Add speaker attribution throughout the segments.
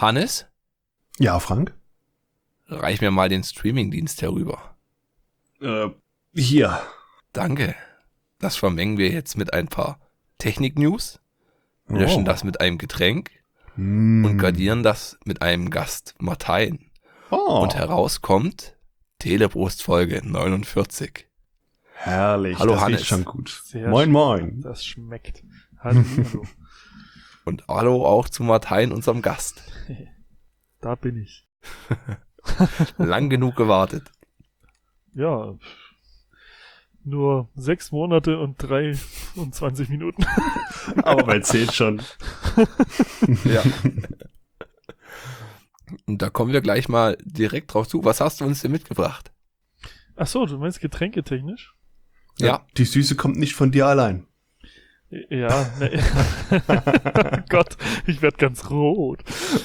Speaker 1: Hannes,
Speaker 2: Ja, Frank?
Speaker 1: reich mir mal den Streamingdienst herüber.
Speaker 2: Hier.
Speaker 1: Danke. Das vermengen wir jetzt mit ein paar Technik-News, löschen das mit einem Getränk und gardieren das mit einem Gast Martein. Und heraus kommt Telebrust-Folge 49.
Speaker 2: Herrlich,
Speaker 1: Hallo,
Speaker 2: das
Speaker 1: Hannes.
Speaker 2: riecht schon gut.
Speaker 3: Sehr
Speaker 2: Moin,
Speaker 3: schön.
Speaker 2: moin.
Speaker 3: Das schmeckt. Hallo.
Speaker 1: Und hallo auch zu Martein, unserem Gast.
Speaker 3: Da bin ich.
Speaker 1: Lang genug gewartet.
Speaker 3: Ja, nur 6 Monate und 23 Minuten.
Speaker 2: Aber man zählt schon.
Speaker 1: Ja. Und da kommen wir gleich mal direkt drauf zu. Was hast du uns denn mitgebracht?
Speaker 3: Ach so, du meinst getränketechnisch?
Speaker 1: Ja.
Speaker 2: Die Süße kommt nicht von dir allein.
Speaker 3: Ja, ne. Gott, ich werd ganz rot.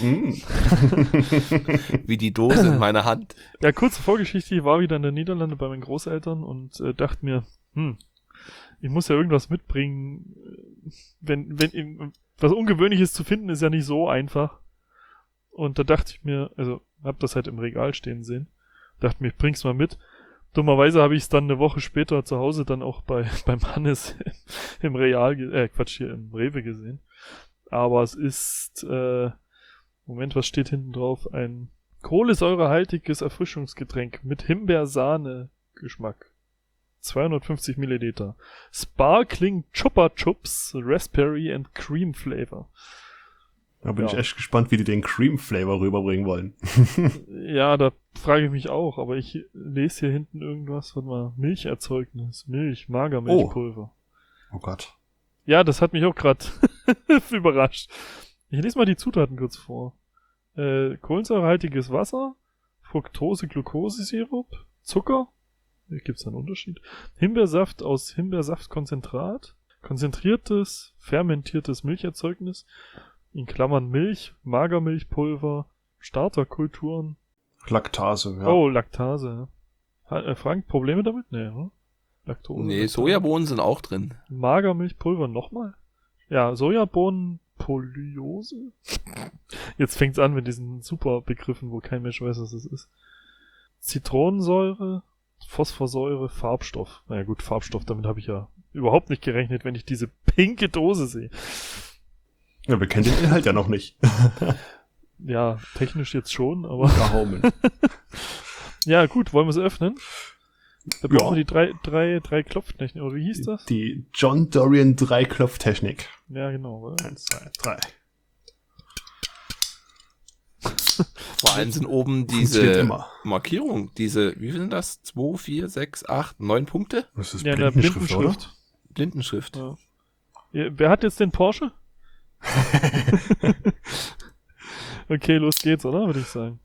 Speaker 1: Wie die Dose in meiner Hand.
Speaker 3: Ja, kurze Vorgeschichte, ich war wieder in den Niederlanden bei meinen Großeltern und dachte mir, ich muss ja irgendwas mitbringen. Wenn was Ungewöhnliches zu finden, ist ja nicht so einfach. Und da dachte ich mir, also hab das halt im Regal stehen sehen, dachte mir, ich bring's mal mit. Dummerweise habe ich es dann eine Woche später zu Hause dann auch beim Hannes im im Rewe gesehen. Aber es ist, Moment, was steht hinten drauf? Ein kohlensäurehaltiges Erfrischungsgetränk mit Himbeersahne-Geschmack. 250 Milliliter. Sparkling Chupa Chups, Raspberry and Cream Flavor.
Speaker 2: Da bin ich echt gespannt, wie die den Cream-Flavor rüberbringen wollen.
Speaker 3: Ja, da frage ich mich auch, aber ich lese hier hinten irgendwas, warte mal, Milcherzeugnis, Magermilchpulver.
Speaker 2: Oh Gott.
Speaker 3: Ja, das hat mich auch gerade überrascht. Ich lese mal die Zutaten kurz vor. Kohlensäurehaltiges Wasser, Fructose-Glucose-Sirup, Zucker, hier gibt's einen Unterschied, Himbeersaft aus Himbeersaftkonzentrat, konzentriertes, fermentiertes Milcherzeugnis, in Klammern Milch, Magermilchpulver, Starterkulturen.
Speaker 2: Laktase, ja.
Speaker 3: Oh, Laktase. Frank, Probleme damit? Nee, oder? Laktose.
Speaker 1: Nee,
Speaker 3: Laktase.
Speaker 1: Sojabohnen sind auch drin.
Speaker 3: Magermilchpulver nochmal? Ja, Sojabohnen, Polyose? Jetzt fängt's an mit diesen super Begriffen, wo kein Mensch weiß, was es ist. Zitronensäure, Phosphorsäure, Farbstoff. Naja gut, Farbstoff, damit habe ich ja überhaupt nicht gerechnet, wenn ich diese pinke Dose sehe.
Speaker 2: Ja, wir kennen den Inhalt ja noch nicht.
Speaker 3: Ja, technisch jetzt schon, aber...
Speaker 2: Daumen.
Speaker 3: Ja, gut, wollen wir es öffnen? Da brauchen
Speaker 2: Ja.
Speaker 3: wir die drei Klopftechnik, oder wie hieß das?
Speaker 2: Die John Dorian 3-Klopftechnik.
Speaker 3: Ja, genau.
Speaker 2: 1, 2, 3.
Speaker 1: Vor allem sind oben
Speaker 2: Funktioniert
Speaker 1: diese
Speaker 2: immer.
Speaker 1: Markierung, wie viel sind das? 2, 4, 6, 8, 9 Punkte?
Speaker 2: Das ist
Speaker 3: Ja, in der
Speaker 2: Blindenschrift,
Speaker 1: Blindenschrift.
Speaker 3: Ja. Ja, wer hat jetzt den Porsche? Okay, los geht's, oder? Würde ich sagen.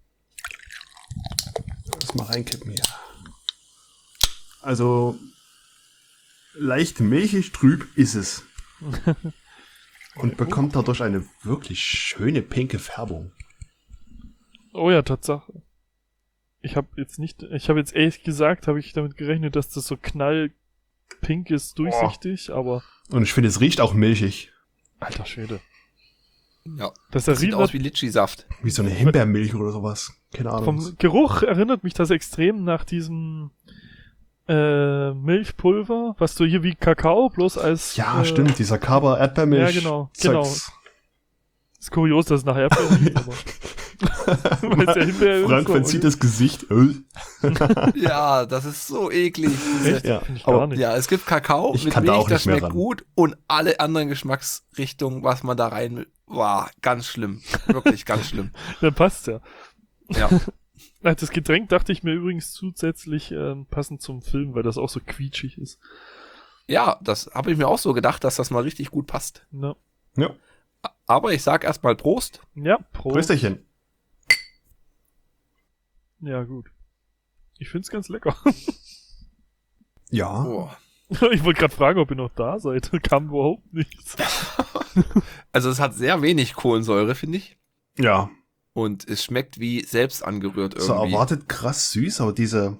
Speaker 2: Lass mal reinkippen hier. Also, leicht milchig trüb ist es. Und bekommt dadurch eine wirklich schöne pinke Färbung.
Speaker 3: Oh ja, Tatsache. Ich habe jetzt ehrlich gesagt, habe ich damit gerechnet, dass das so knallpink ist, durchsichtig, aber
Speaker 2: Und ich finde, es riecht auch milchig.
Speaker 3: alter Schwede.
Speaker 1: Ja.
Speaker 3: Das
Speaker 1: Sieht
Speaker 3: erinnert
Speaker 1: aus wie Litschi-Saft.
Speaker 2: Wie so eine Himbeermilch oder sowas. Keine Ahnung.
Speaker 3: vom Geruch erinnert mich das extrem nach diesem Milchpulver, was du hier wie Kakao bloß als
Speaker 2: Ja, stimmt, dieser Kaba Erdbeermilch.
Speaker 3: Ja, genau.
Speaker 2: Zeugs.
Speaker 3: Ist kurios, dass es nach Erdbeeren riecht, aber weil es ja Himbeer
Speaker 2: Frank
Speaker 3: ist,
Speaker 2: verzieht das Gesicht.
Speaker 1: Ja, das ist so eklig.
Speaker 3: Echt?
Speaker 2: Ja,
Speaker 3: Find ich
Speaker 2: aber
Speaker 3: gar nicht.
Speaker 1: Ja, es gibt Kakao
Speaker 2: Ich
Speaker 1: mit
Speaker 2: kann da
Speaker 1: Milch,
Speaker 2: auch
Speaker 1: das
Speaker 2: nicht mehr
Speaker 1: schmeckt
Speaker 2: ran.
Speaker 1: gut und alle anderen Geschmacksrichtungen, was man da rein will, war ganz schlimm. Wirklich ganz schlimm.
Speaker 3: Dann passt ja.
Speaker 1: Ja.
Speaker 3: Das Getränk dachte ich mir übrigens zusätzlich passend zum Film, weil das auch so quietschig ist.
Speaker 1: Ja, das habe ich mir auch so gedacht, dass das mal richtig gut passt.
Speaker 3: Ja,
Speaker 2: Ja.
Speaker 1: Aber ich sag erstmal Prost.
Speaker 3: ja, Prost.
Speaker 2: Prösterchen.
Speaker 3: Ja, gut. Ich find's ganz lecker.
Speaker 2: Ja.
Speaker 1: Oh.
Speaker 3: Ich wollte gerade fragen, ob ihr noch da seid. Kam überhaupt nichts.
Speaker 1: Also es hat sehr wenig Kohlensäure, finde ich.
Speaker 2: Ja.
Speaker 1: Und es schmeckt wie selbst angerührt irgendwie.
Speaker 2: So erwartet krass süß, aber diese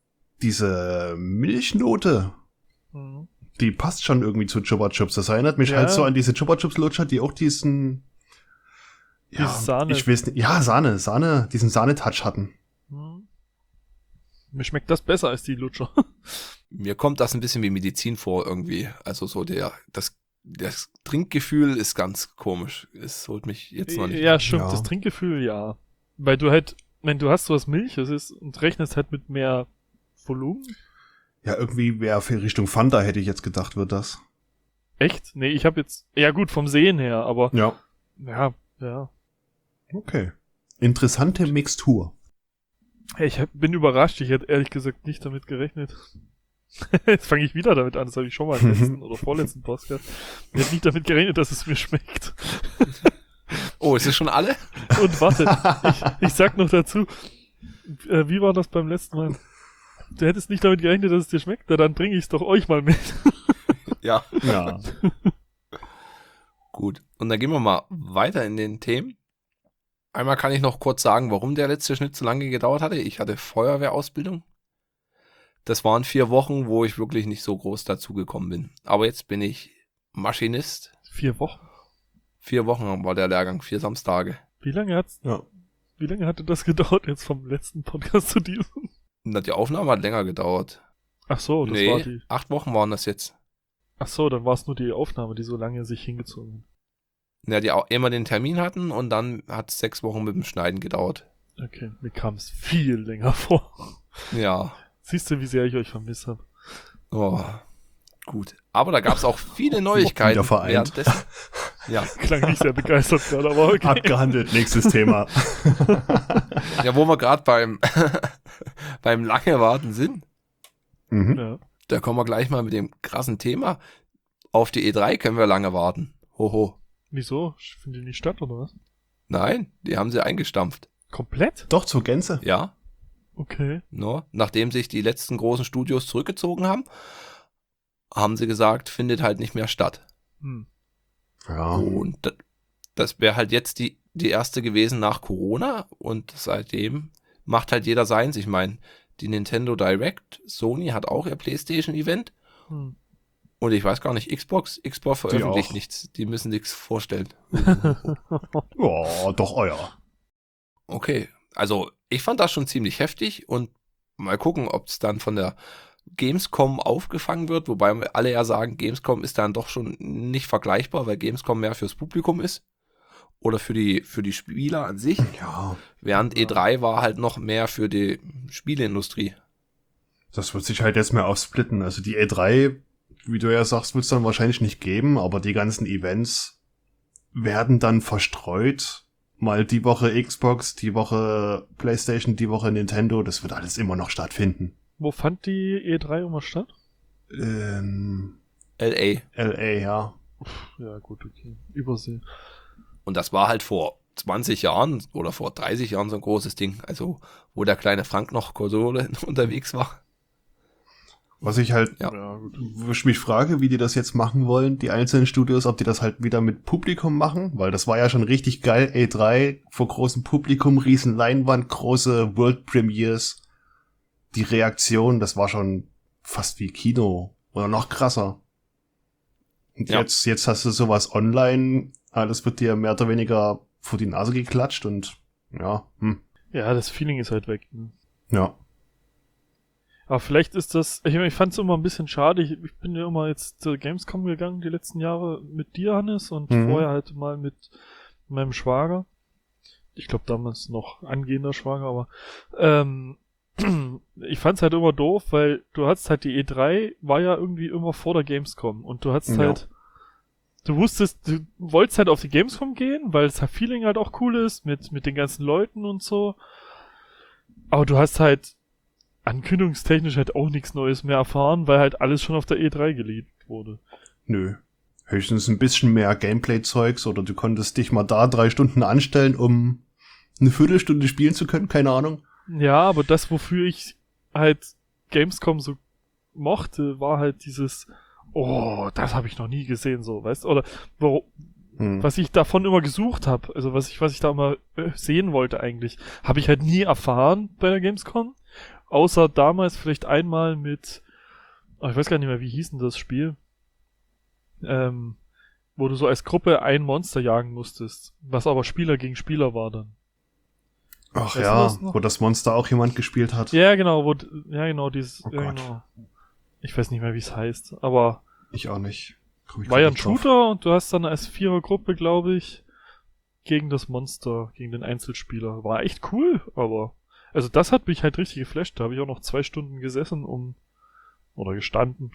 Speaker 2: Milchnote,
Speaker 3: Mhm.
Speaker 2: die passt schon irgendwie zu Chupa Chups. Das erinnert mich
Speaker 3: Ja.
Speaker 2: halt so an diese Chupa Chups Lutscher, die auch diesen Ja,
Speaker 3: Sahne.
Speaker 2: ich weiß nicht. Ja, Sahne, diesen Sahnetouch hatten.
Speaker 3: Mir schmeckt das besser als die Lutscher.
Speaker 1: Mir kommt das ein bisschen wie Medizin vor irgendwie. Also so das Trinkgefühl ist ganz komisch. Es holt mich jetzt noch nicht.
Speaker 3: Ja, stimmt,
Speaker 2: Ja.
Speaker 3: das Trinkgefühl, ja. Weil du halt, wenn du hast sowas Milch, und rechnest halt mit mehr Volumen.
Speaker 2: Ja, irgendwie wäre für Richtung Fanta, hätte ich jetzt gedacht, wird das.
Speaker 3: Echt? Nee, ich habe jetzt, ja gut, vom Sehen her, aber
Speaker 2: Ja.
Speaker 3: ja.
Speaker 2: Okay. Interessante Mixtur.
Speaker 3: Hey, bin überrascht, ich hätte ehrlich gesagt nicht damit gerechnet. Jetzt fange ich wieder damit an, das habe ich schon mal im letzten oder vorletzten Podcast. Ich hätte nicht damit gerechnet, dass es mir schmeckt.
Speaker 1: Oh, ist es schon alle?
Speaker 3: Und warte, ich sag noch dazu, wie war das beim letzten Mal? Du hättest nicht damit gerechnet, dass es dir schmeckt? Na, dann bringe ich es doch euch mal mit.
Speaker 1: Ja.
Speaker 2: Ja.
Speaker 1: Gut. Und dann gehen wir mal weiter in den Themen. Einmal kann ich noch kurz sagen, warum der letzte Schnitt so lange gedauert hatte. Ich hatte Feuerwehrausbildung. Das waren 4 Wochen, wo ich wirklich nicht so groß dazu gekommen bin. Aber jetzt bin ich Maschinist.
Speaker 3: 4 Wochen?
Speaker 1: 4 Wochen war der Lehrgang, 4 Samstage.
Speaker 3: Wie lange hatte das gedauert jetzt vom letzten Podcast zu diesem?
Speaker 1: Na, die Aufnahme hat länger gedauert.
Speaker 3: Ach so, das war die.
Speaker 1: 8 Wochen waren das jetzt.
Speaker 3: Ach so, dann war es nur die Aufnahme, die so lange sich hingezogen hat.
Speaker 1: Ja, die auch immer den Termin hatten und dann hat es 6 Wochen mit dem Schneiden gedauert.
Speaker 3: Okay, mir kam es viel länger vor.
Speaker 1: Ja.
Speaker 3: Siehst du, wie sehr ich euch vermisst habe?
Speaker 1: Oh, gut. Aber da gab es auch viele Neuigkeiten.
Speaker 2: Wieder vereint.
Speaker 1: währenddessen. Ja.
Speaker 3: Klang nicht sehr begeistert gerade, aber okay.
Speaker 2: Abgehandelt, nächstes Thema.
Speaker 1: Ja, wo wir gerade beim lange Warten sind,
Speaker 2: Mhm.
Speaker 3: Ja.
Speaker 1: da kommen wir gleich mal mit dem krassen Thema. Auf die E3 können wir lange warten. Hoho.
Speaker 3: Wieso? Findet die nicht statt, oder was?
Speaker 1: Nein, die haben sie eingestampft.
Speaker 3: Komplett?
Speaker 2: Doch, zur Gänze.
Speaker 1: Ja,
Speaker 3: Okay.
Speaker 1: no. Nachdem sich die letzten großen Studios zurückgezogen haben, haben sie gesagt, findet halt nicht mehr statt.
Speaker 2: Ja.
Speaker 1: Und das wäre halt jetzt die erste gewesen nach Corona und seitdem macht halt jeder seins. Ich meine, die Nintendo Direct, Sony hat auch ihr PlayStation-Event und ich weiß gar nicht, Xbox veröffentlicht
Speaker 2: auch.
Speaker 1: nichts. Die müssen nichts vorstellen.
Speaker 2: Ja, doch euer.
Speaker 1: Okay, also ich fand das schon ziemlich heftig und mal gucken, ob es dann von der Gamescom aufgefangen wird, wobei alle ja sagen, Gamescom ist dann doch schon nicht vergleichbar, weil Gamescom mehr fürs Publikum ist oder für die Spieler an sich,
Speaker 2: Ja.
Speaker 1: während E3 war halt noch mehr für die Spieleindustrie.
Speaker 2: Das wird sich halt jetzt mehr aufsplitten. Also die E3, wie du ja sagst, wird es dann wahrscheinlich nicht geben, aber die ganzen Events werden dann verstreut. Mal die Woche Xbox, die Woche PlayStation, die Woche Nintendo. Das wird alles immer noch stattfinden.
Speaker 3: Wo fand die E3 immer statt?
Speaker 1: LA.
Speaker 2: LA, ja.
Speaker 3: Ja, gut, okay. Übersee.
Speaker 1: Und das war halt vor 20 Jahren oder vor 30 Jahren so ein großes Ding. Also, wo der kleine Frank noch Konsole unterwegs war.
Speaker 2: Was ich halt,
Speaker 1: Ja.
Speaker 2: wo ich mich frage, wie die das jetzt machen wollen, die einzelnen Studios, ob die das halt wieder mit Publikum machen, weil das war ja schon richtig geil, E3, vor großem Publikum, riesen Leinwand, große World Premieres. Die Reaktion, das war schon fast wie Kino oder noch krasser. Und
Speaker 1: Ja.
Speaker 2: jetzt hast du sowas online, alles wird dir mehr oder weniger vor die Nase geklatscht und ja,
Speaker 3: Ja, das Feeling ist halt weg. Ne?
Speaker 2: ja.
Speaker 3: Aber vielleicht ist das, ich fand es immer ein bisschen schade, ich bin ja immer jetzt zur Gamescom gegangen die letzten Jahre mit dir, Hannes, und vorher halt mal mit meinem Schwager. Ich glaube damals noch angehender Schwager, aber ich fand's halt immer doof, weil du hattest halt die E3, war ja irgendwie immer vor der Gamescom und du hattest
Speaker 2: Ja.
Speaker 3: halt, du wolltest halt auf die Gamescom gehen, weil das Feeling halt auch cool ist mit den ganzen Leuten und so. Aber du hast halt ankündigungstechnisch halt auch nichts Neues mehr erfahren, weil halt alles schon auf der E3 geleakt wurde.
Speaker 2: Nö. Höchstens ein bisschen mehr Gameplay-Zeugs oder du konntest dich mal da 3 Stunden anstellen, um eine Viertelstunde spielen zu können, keine Ahnung.
Speaker 3: Ja, aber das, wofür ich halt Gamescom so mochte, war halt dieses, oh, das habe ich noch nie gesehen, so, weißt du? Oder was ich davon immer gesucht habe, also was ich da immer sehen wollte eigentlich, habe ich halt nie erfahren bei der Gamescom. Außer damals vielleicht einmal mit, ich weiß gar nicht mehr, wie hieß denn das Spiel? wo du so als Gruppe ein Monster jagen musstest, was aber Spieler gegen Spieler war dann.
Speaker 2: Ach
Speaker 3: Weißt du
Speaker 2: ja,
Speaker 3: das noch?
Speaker 2: wo das Monster auch jemand gespielt hat.
Speaker 3: Ja, genau, dieses,
Speaker 2: Oh
Speaker 3: ja,
Speaker 2: Gott.
Speaker 3: genau. Ich weiß nicht mehr, wie es heißt, aber
Speaker 2: Ich auch nicht. Komm ich
Speaker 3: war ja
Speaker 2: grad
Speaker 3: ein
Speaker 2: nicht drauf.
Speaker 3: Shooter und du hast dann als Vierergruppe, glaube ich, gegen das Monster, gegen den Einzelspieler. War echt cool, aber also das hat mich halt richtig geflasht. Da habe ich auch noch 2 Stunden gesessen, oder gestanden,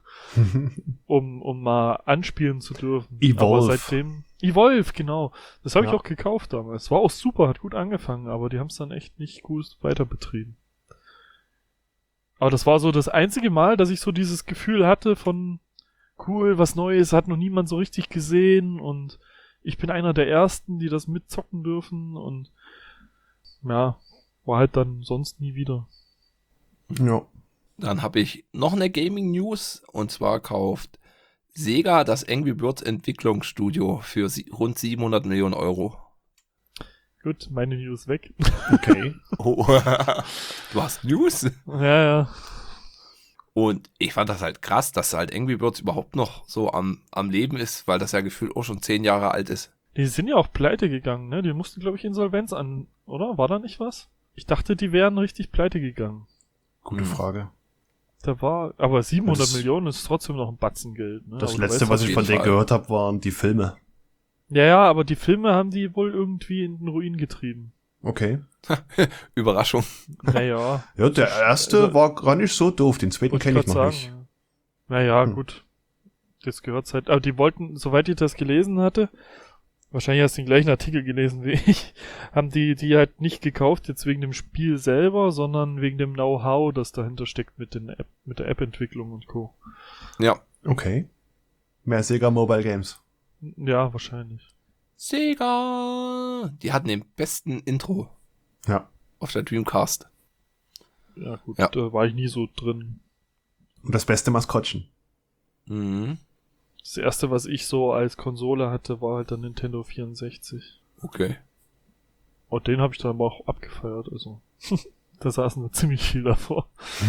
Speaker 3: um mal anspielen zu dürfen.
Speaker 2: Evolve.
Speaker 3: Aber seitdem Evolve, genau. Das habe ich
Speaker 2: Ja.
Speaker 3: auch gekauft damals. War auch super, hat gut angefangen, aber die haben es dann echt nicht gut weiter betrieben. Aber das war so das einzige Mal, dass ich so dieses Gefühl hatte von cool, was Neues, hat noch niemand so richtig gesehen und ich bin einer der Ersten, die das mitzocken dürfen und ja, war halt dann sonst nie wieder.
Speaker 2: Ja.
Speaker 1: Dann habe ich noch eine Gaming News und zwar kauft Sega das Angry Birds Entwicklungsstudio für rund 700 Millionen Euro.
Speaker 3: Gut, meine News weg.
Speaker 2: Okay.
Speaker 1: Oh, du hast News?
Speaker 3: Ja.
Speaker 1: Und ich fand das halt krass, dass halt Angry Birds überhaupt noch so am Leben ist, weil das ja gefühlt auch schon 10 Jahre alt ist.
Speaker 3: Die sind ja auch pleite gegangen, ne? Die mussten, glaube ich, Insolvenz an, oder? War da nicht was? Ich dachte, die wären richtig pleite gegangen.
Speaker 2: Gute Frage.
Speaker 3: Aber 700
Speaker 2: Das-
Speaker 3: Millionen ist trotzdem noch ein Batzen Geld, ne?
Speaker 2: Das
Speaker 3: Aber du
Speaker 2: letzte,
Speaker 3: weißt
Speaker 2: was
Speaker 1: auf
Speaker 2: ich von
Speaker 1: jeden
Speaker 2: denen
Speaker 1: Fall.
Speaker 2: gehört habe, waren die Filme.
Speaker 3: Ja, aber die Filme haben die wohl irgendwie in den Ruin getrieben.
Speaker 2: Okay.
Speaker 1: Überraschung.
Speaker 3: Naja.
Speaker 2: Ja, der erste
Speaker 3: Also-
Speaker 2: war gar nicht so doof. Den zweiten
Speaker 3: wollte
Speaker 2: kenne ich
Speaker 3: grad
Speaker 2: noch
Speaker 3: sagen.
Speaker 2: nicht.
Speaker 3: Naja,
Speaker 2: Hm.
Speaker 3: gut. Das gehört halt. Aber die wollten, soweit ich das gelesen hatte, wahrscheinlich hast du den gleichen Artikel gelesen wie ich, haben die halt nicht gekauft jetzt wegen dem Spiel selber, sondern wegen dem Know-how, das dahinter steckt mit der App-Entwicklung und Co.
Speaker 1: Ja.
Speaker 2: Okay. Mehr Sega Mobile Games.
Speaker 3: Ja, wahrscheinlich.
Speaker 1: Sega! Die hatten den besten Intro
Speaker 2: Ja.
Speaker 1: auf der Dreamcast.
Speaker 3: Ja, gut,
Speaker 1: Ja.
Speaker 3: da war ich nie so drin.
Speaker 2: Und das beste Maskottchen.
Speaker 1: Mhm.
Speaker 3: Das erste, was ich so als Konsole hatte, war halt der Nintendo 64.
Speaker 1: Okay.
Speaker 3: Und den habe ich dann aber auch abgefeiert, also. Da saßen wir ziemlich viel davor.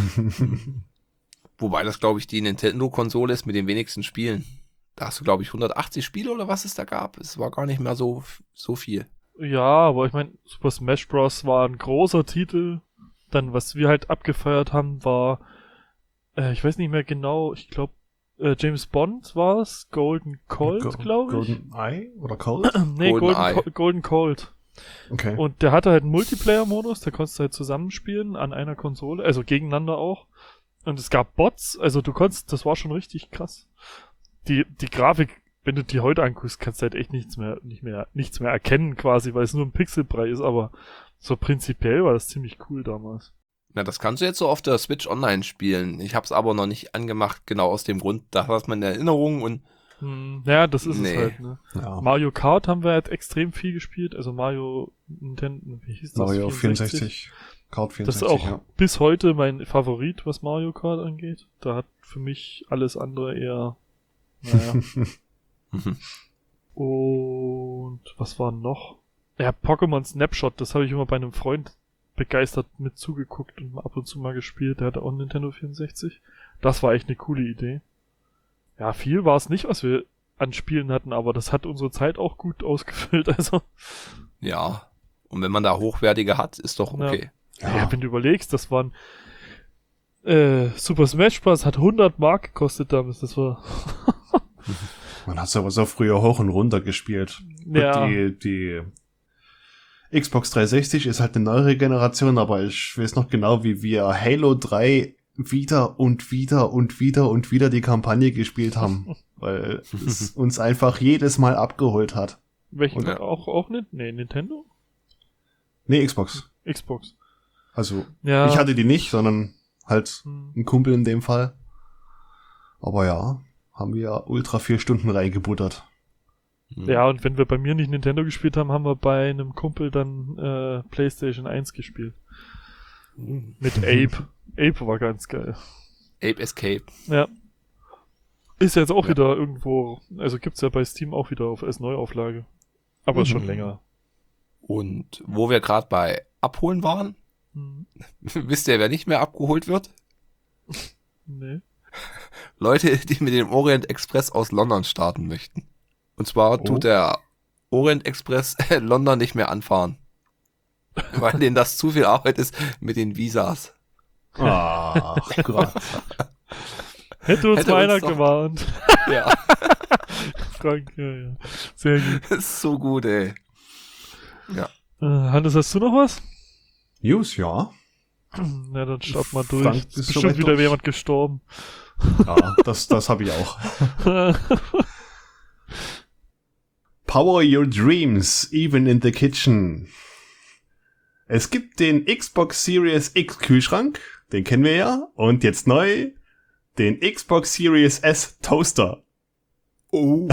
Speaker 1: Wobei das, glaube ich, die Nintendo-Konsole ist mit den wenigsten Spielen. Da hast du, glaube ich, 180 Spiele oder was es da gab. Es war gar nicht mehr so viel.
Speaker 3: Ja, aber ich meine, Super Smash Bros. War ein großer Titel. Dann, was wir halt abgefeiert haben, war, ich weiß nicht mehr genau, ich glaube, James Bond war es, Golden Colt, glaube ich.
Speaker 2: Golden Eye oder Cold?
Speaker 3: Nee,
Speaker 1: Golden Eye.
Speaker 3: Golden Colt.
Speaker 2: Okay.
Speaker 3: Und der hatte halt einen Multiplayer-Modus, da konntest du halt zusammenspielen an einer Konsole, also gegeneinander auch. Und es gab Bots, also du konntest, das war schon richtig krass. Die Grafik, wenn du die heute anguckst, kannst du halt echt nichts mehr erkennen quasi, weil es nur ein Pixelbrei ist, aber so prinzipiell war das ziemlich cool damals.
Speaker 1: Na, das kannst du jetzt so auf der Switch Online spielen. Ich habe es aber noch nicht angemacht, genau aus dem Grund, da hat man eine Erinnerung und
Speaker 3: Ja, das ist
Speaker 1: Nee.
Speaker 3: es halt, ne?
Speaker 2: Ja.
Speaker 3: Mario Kart haben wir halt extrem viel gespielt, also Mario Nintendo, wie hieß das?
Speaker 2: Mario 64. Kart
Speaker 3: Das
Speaker 2: 64,
Speaker 3: ist auch
Speaker 2: ja.
Speaker 3: bis heute mein Favorit, was Mario Kart angeht. Da hat für mich alles andere eher, naja.
Speaker 1: Mhm.
Speaker 3: Und was war noch? Ja, Pokémon Snapshot, das habe ich immer bei einem Freund begeistert mit zugeguckt und ab und zu mal gespielt. Der hatte auch einen Nintendo 64. Das war echt eine coole Idee. Ja, viel war es nicht, was wir an Spielen hatten, aber das hat unsere Zeit auch gut ausgefüllt. Also,
Speaker 1: Ja. Und wenn man da hochwertige hat, ist doch okay.
Speaker 3: ja, wenn du überlegst, das waren Super Smash Bros. Hat 100 Mark gekostet damals. Das war
Speaker 2: Man hat sowas auch früher hoch und runter gespielt.
Speaker 3: ja.
Speaker 2: Und die Xbox 360 ist halt eine neuere Generation, aber ich weiß noch genau, wie wir Halo 3 wieder und wieder und wieder und wieder die Kampagne gespielt haben, weil es uns einfach jedes Mal abgeholt hat.
Speaker 3: Welchen
Speaker 1: Ja.
Speaker 3: auch nicht? Nee, Nintendo?
Speaker 2: Nee, Xbox.
Speaker 3: Xbox.
Speaker 2: Also,
Speaker 3: Ja.
Speaker 2: ich hatte die nicht, sondern halt
Speaker 3: Hm.
Speaker 2: ein Kumpel in dem Fall. Aber ja, haben wir ultra 4 Stunden reingebuttert.
Speaker 3: Ja, und wenn wir bei mir nicht Nintendo gespielt haben, haben wir bei einem Kumpel dann PlayStation 1 gespielt. Mit Ape. Ape war ganz geil.
Speaker 1: Ape Escape.
Speaker 3: Ja. Ist jetzt auch
Speaker 2: Ja.
Speaker 3: wieder irgendwo, also gibt's ja bei Steam auch wieder als Neuauflage. Aber ist schon
Speaker 2: Mhm.
Speaker 3: länger.
Speaker 1: Und wo wir gerade bei Abholen waren,
Speaker 3: Hm.
Speaker 1: wisst ihr, wer nicht mehr abgeholt wird?
Speaker 3: Nee.
Speaker 1: Leute, die mit dem Orient Express aus London starten möchten. Und zwar tut der Orient Express London nicht mehr anfahren. Weil denen das zu viel Arbeit ist mit den Visas.
Speaker 2: Ach Gott.
Speaker 3: Hätte uns
Speaker 1: Hätte
Speaker 3: mal einer
Speaker 1: uns doch-
Speaker 3: gewarnt.
Speaker 1: Ja,
Speaker 3: Frank, ja. Sehr gut.
Speaker 1: das ist so gut, ey.
Speaker 3: Hannes, hast du noch was?
Speaker 2: News, ja.
Speaker 3: Na, dann starten wir durch.
Speaker 2: Frank
Speaker 3: Ist
Speaker 2: ist
Speaker 3: bestimmt
Speaker 2: soweit
Speaker 3: wieder
Speaker 2: durch.
Speaker 3: jemand gestorben.
Speaker 2: Ja, das habe ich auch. Power your dreams, even in the kitchen. Es gibt den Xbox Series X Kühlschrank, den kennen wir ja, und jetzt neu den Xbox Series S Toaster.
Speaker 1: Oh.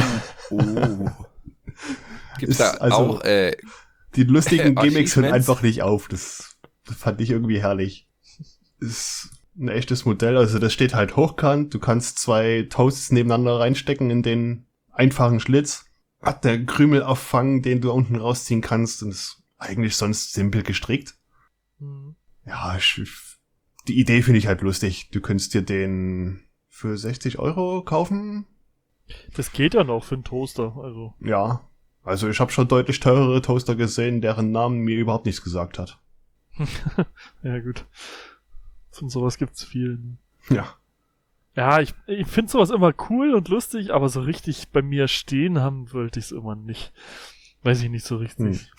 Speaker 1: Gibt's
Speaker 2: Ist
Speaker 1: da
Speaker 2: also-
Speaker 1: auch,
Speaker 2: Die lustigen Gimmicks hören
Speaker 1: Achievements?
Speaker 2: einfach nicht auf. Das fand ich irgendwie herrlich. Ist ein echtes Modell, also das steht halt hochkant. Du kannst 2 Toasts nebeneinander reinstecken in den einfachen Schlitz. Hat der Krümelauffang, den du unten rausziehen kannst, und ist eigentlich sonst simpel gestrickt.
Speaker 3: Hm.
Speaker 2: Ja, die Idee finde ich halt lustig. Du könntest dir den für 60 € kaufen.
Speaker 3: Das geht ja noch für einen Toaster. Also,
Speaker 2: Ja, also ich habe schon deutlich teurere Toaster gesehen, deren Namen mir überhaupt nichts gesagt hat.
Speaker 3: ja gut. Von sowas gibt's viel. Ne?
Speaker 2: Ja.
Speaker 3: Ja, ich finde sowas immer cool und lustig, aber so richtig bei mir stehen haben wollte ich es immer nicht. Weiß ich nicht so richtig.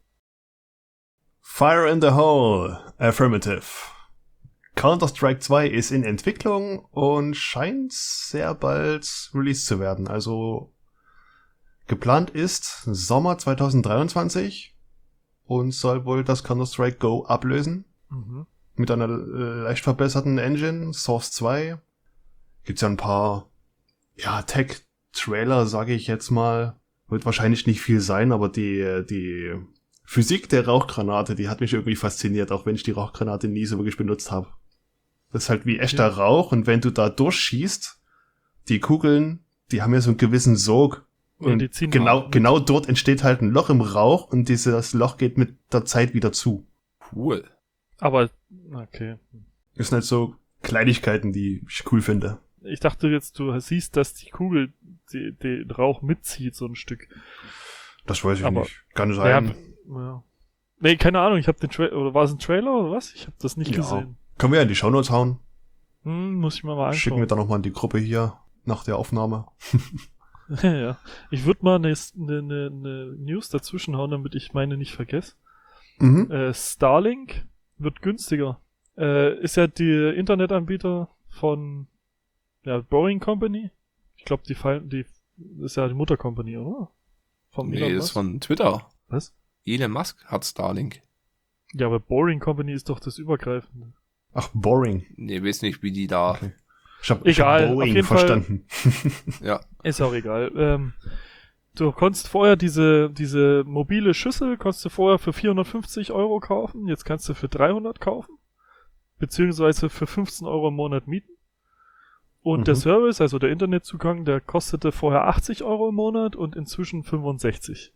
Speaker 2: Fire in the Hole. Affirmative. Counter-Strike 2 ist in Entwicklung und scheint sehr bald released zu werden. Also geplant ist Sommer 2023 und soll wohl das Counter-Strike Go ablösen.
Speaker 3: Mhm.
Speaker 2: Mit einer leicht verbesserten Engine, Source 2. Gibt's ja ein paar, ja, Tech-Trailer, sage ich jetzt mal. Wird wahrscheinlich nicht viel sein, aber die Physik der Rauchgranate, die hat mich irgendwie fasziniert, auch wenn ich die Rauchgranate nie so wirklich benutzt habe. Das ist halt wie echter Rauch, und wenn du da durchschießt, die Kugeln, die haben ja so einen gewissen Sog.
Speaker 3: Ja,
Speaker 2: Und
Speaker 3: die ziehen
Speaker 2: genau dort entsteht halt ein Loch im Rauch, und dieses Loch geht mit der Zeit wieder zu.
Speaker 1: cool.
Speaker 3: Aber, okay.
Speaker 2: Das sind halt so Kleinigkeiten, die ich cool finde.
Speaker 3: Ich dachte jetzt, du siehst, dass die Kugel den Rauch mitzieht, so ein Stück.
Speaker 2: Das weiß ich
Speaker 3: Aber-
Speaker 2: nicht. Kann
Speaker 3: Ja,
Speaker 2: sein.
Speaker 3: ja. Nee, keine Ahnung, ich habe den Trailer, oder war es ein Trailer oder was? Ich habe das nicht
Speaker 2: Ja.
Speaker 3: gesehen.
Speaker 2: Können wir ja in die Shownotes hauen.
Speaker 3: Muss ich mir mal
Speaker 2: Schicken wir
Speaker 3: anschauen.
Speaker 2: dann nochmal in die Gruppe hier nach der Aufnahme.
Speaker 3: ja. Ich würde mal eine News dazwischen hauen, damit ich meine nicht vergesse.
Speaker 2: Mhm.
Speaker 3: Starlink wird günstiger. Ist ja der Internetanbieter von Boring Company. Ich glaube, die ist ja die Muttercompany, oder? Vom
Speaker 1: Nee,
Speaker 3: Elon
Speaker 1: das ist
Speaker 3: Musk.
Speaker 1: von Twitter.
Speaker 3: Was?
Speaker 1: Elon Musk hat Starlink.
Speaker 3: Ja, aber Boring Company ist doch das Übergreifende.
Speaker 2: Ach, boring.
Speaker 1: Nee, weiß nicht, wie die da.
Speaker 2: Okay. Ich hab
Speaker 3: Egal, auf
Speaker 2: Boeing
Speaker 3: jeden Fall-
Speaker 2: verstanden.
Speaker 1: Ja.
Speaker 3: Ist auch egal. Du konntest vorher diese mobile Schüssel konntest du vorher für 450 € kaufen. Jetzt kannst du für 300 kaufen. Beziehungsweise für 15 € im Monat mieten. Und der
Speaker 2: Mhm.
Speaker 3: Service, also der Internetzugang, der kostete vorher 80 € im Monat und inzwischen 65.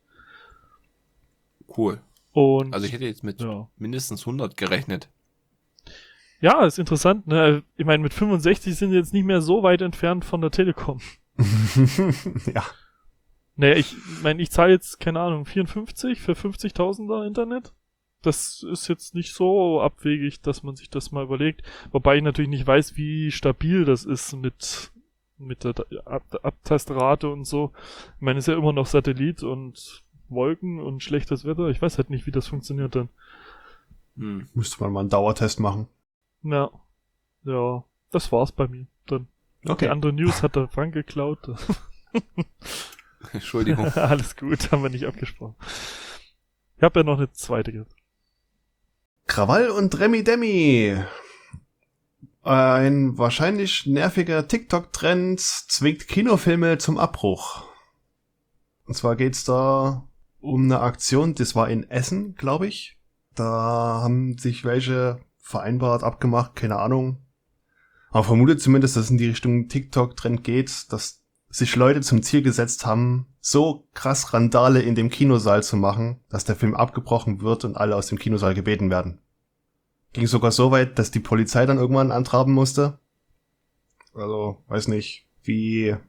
Speaker 1: Cool.
Speaker 3: Und
Speaker 1: Also ich hätte jetzt mit
Speaker 3: ja.
Speaker 1: mindestens 100 gerechnet.
Speaker 3: Ja, ist interessant, ne? Ich meine, mit 65 sind wir jetzt nicht mehr so weit entfernt von der Telekom.
Speaker 2: Ja.
Speaker 3: Naja, ich meine, ich zahle jetzt, keine Ahnung, 54 für 50.000er Internet. Das ist jetzt nicht so abwegig, dass man sich das mal überlegt. Wobei ich natürlich nicht weiß, wie stabil das ist mit der Abtastrate und so. Ich meine, es ist ja immer noch Satellit und Wolken und schlechtes Wetter. Ich weiß halt nicht, wie das funktioniert dann.
Speaker 1: Hm.
Speaker 2: Müsste man mal einen Dauertest machen.
Speaker 3: Ja, das war's bei mir. Dann die
Speaker 2: Okay.
Speaker 3: andere News hat der Frank geklaut.
Speaker 1: Entschuldigung.
Speaker 3: Alles gut, haben wir nicht abgesprochen. Ich habe ja noch eine zweite gehabt.
Speaker 2: Krawall und Remi Demi. Ein wahrscheinlich nerviger TikTok-Trend zwingt Kinofilme zum Abbruch. Und zwar geht's da um eine Aktion, das war in Essen, glaube ich. Da haben sich welche vereinbart, abgemacht, keine Ahnung. Aber vermutet zumindest, dass es in die Richtung TikTok-Trend geht, dass sich Leute zum Ziel gesetzt haben, so krass Randale in dem Kinosaal zu machen, dass der Film abgebrochen wird und alle aus dem Kinosaal gebeten werden. Ging sogar so weit, dass die Polizei dann irgendwann antraben musste. Also, weiß nicht, wie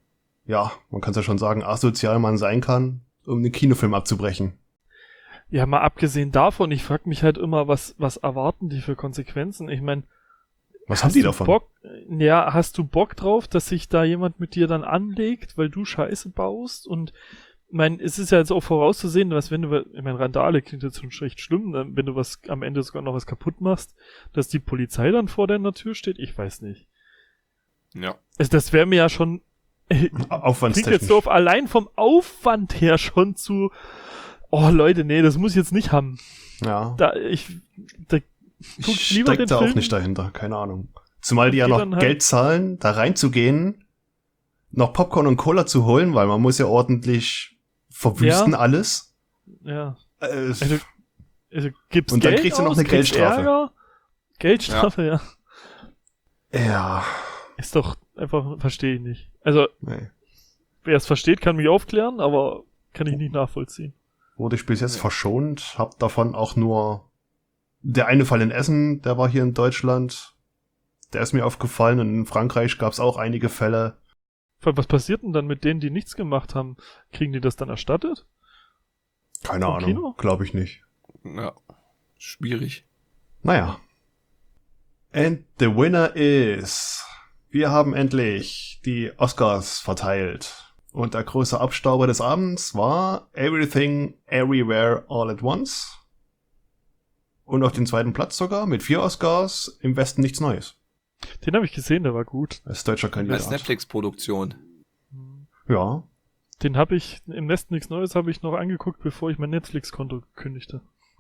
Speaker 2: ja, man kann es ja schon sagen, asozial man sein kann, um den Kinofilm abzubrechen.
Speaker 3: Ja, mal abgesehen davon, ich frage mich halt immer, was erwarten die für Konsequenzen? Ich meine,
Speaker 2: was haben die davon?
Speaker 3: Hast du Bock drauf, dass sich da jemand mit dir dann anlegt, weil du Scheiße baust? Und ich meine, es ist ja jetzt auch vorauszusehen, dass wenn du, ich meine, Randale klingt jetzt schon recht schlimm, wenn du was am Ende sogar noch was kaputt machst, dass die Polizei dann vor deiner Tür steht, ich weiß nicht.
Speaker 1: Ja.
Speaker 3: Also das wäre mir ja schon
Speaker 2: aufwandstechnisch.
Speaker 3: klingt jetzt so allein vom Aufwand her schon zu Leute, nee, das muss ich jetzt nicht haben.
Speaker 2: Ja.
Speaker 3: Ich
Speaker 2: steck da auch nicht dahinter, keine Ahnung. Zumal die ja noch halt Geld zahlen, da reinzugehen, noch Popcorn und Cola zu holen, weil man muss ja ordentlich verwüsten alles.
Speaker 3: Ja. Also gibt's
Speaker 2: und
Speaker 3: Geld
Speaker 2: dann kriegst du noch eine Geldstrafe.
Speaker 3: Ärger? Geldstrafe, ja.
Speaker 2: Ja.
Speaker 3: Ist doch einfach, verstehe ich nicht. Also,
Speaker 2: nee.
Speaker 3: Wer es versteht, kann mich aufklären, aber kann ich nicht nachvollziehen.
Speaker 2: Wurde ich bis jetzt verschont, hab davon auch nur der eine Fall in Essen, der war hier in Deutschland, der ist mir aufgefallen, und in Frankreich gab's auch einige Fälle.
Speaker 3: Was passiert denn dann mit denen, die nichts gemacht haben? Kriegen die das dann erstattet?
Speaker 2: Keine Ahnung, glaube ich nicht.
Speaker 1: Ja, schwierig.
Speaker 2: Naja. And the winner is... Wir haben endlich die Oscars verteilt. Und der große Abstauber des Abends war Everything, Everywhere, All at Once. Und auf den zweiten Platz sogar, mit 4 Oscars, Im Westen nichts Neues.
Speaker 3: Den habe ich gesehen, der war gut.
Speaker 2: Als deutscher Kandidat.
Speaker 1: Als Netflix-Produktion.
Speaker 2: Ja.
Speaker 3: Den habe ich, Im Westen nichts Neues habe ich noch angeguckt, bevor ich mein Netflix-Konto kündigte.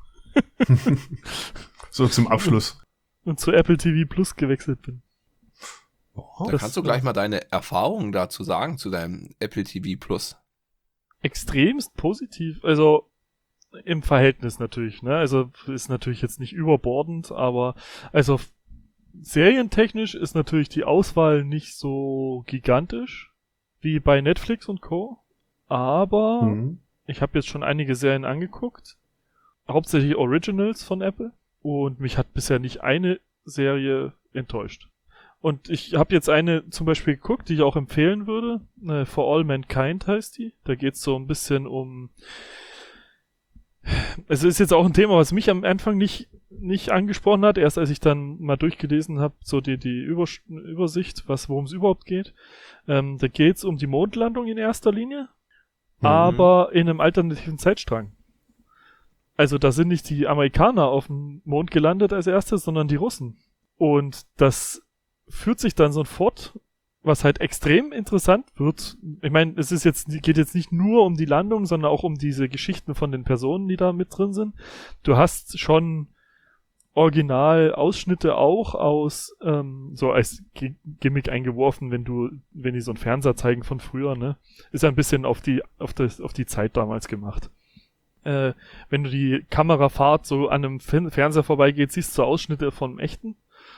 Speaker 2: So zum Abschluss.
Speaker 3: Und zu Apple TV Plus gewechselt bin.
Speaker 1: Oh, da kannst du gleich mal deine Erfahrungen dazu sagen, zu deinem Apple TV Plus.
Speaker 3: Extremst positiv, also im Verhältnis natürlich, ne? Also ist natürlich jetzt nicht überbordend, aber also serientechnisch ist natürlich die Auswahl nicht so gigantisch wie bei Netflix und Co. Aber ich habe jetzt schon einige Serien angeguckt, hauptsächlich Originals von Apple, und mich hat bisher nicht eine Serie enttäuscht. Und ich habe jetzt eine zum Beispiel geguckt, die ich auch empfehlen würde. For All Mankind heißt die. Da geht es so ein bisschen um... Es ist jetzt auch ein Thema, was mich am Anfang nicht angesprochen hat. Erst als ich dann mal durchgelesen habe, so die Übersicht, worum es überhaupt geht. Da geht es um die Mondlandung in erster Linie, aber in einem alternativen Zeitstrang. Also da sind nicht die Amerikaner auf dem Mond gelandet als erstes, sondern die Russen. Und das führt sich dann so fort, was halt extrem interessant wird. Ich meine, geht jetzt nicht nur um die Landung, sondern auch um diese Geschichten von den Personen, die da mit drin sind. Du hast schon Original-Ausschnitte auch aus, so als Gimmick eingeworfen, wenn die so einen Fernseher zeigen von früher, ne? Ist ein bisschen auf die Zeit damals gemacht. Wenn du die Kamerafahrt so an einem Fernseher vorbeigeht, siehst du Ausschnitte vom echten.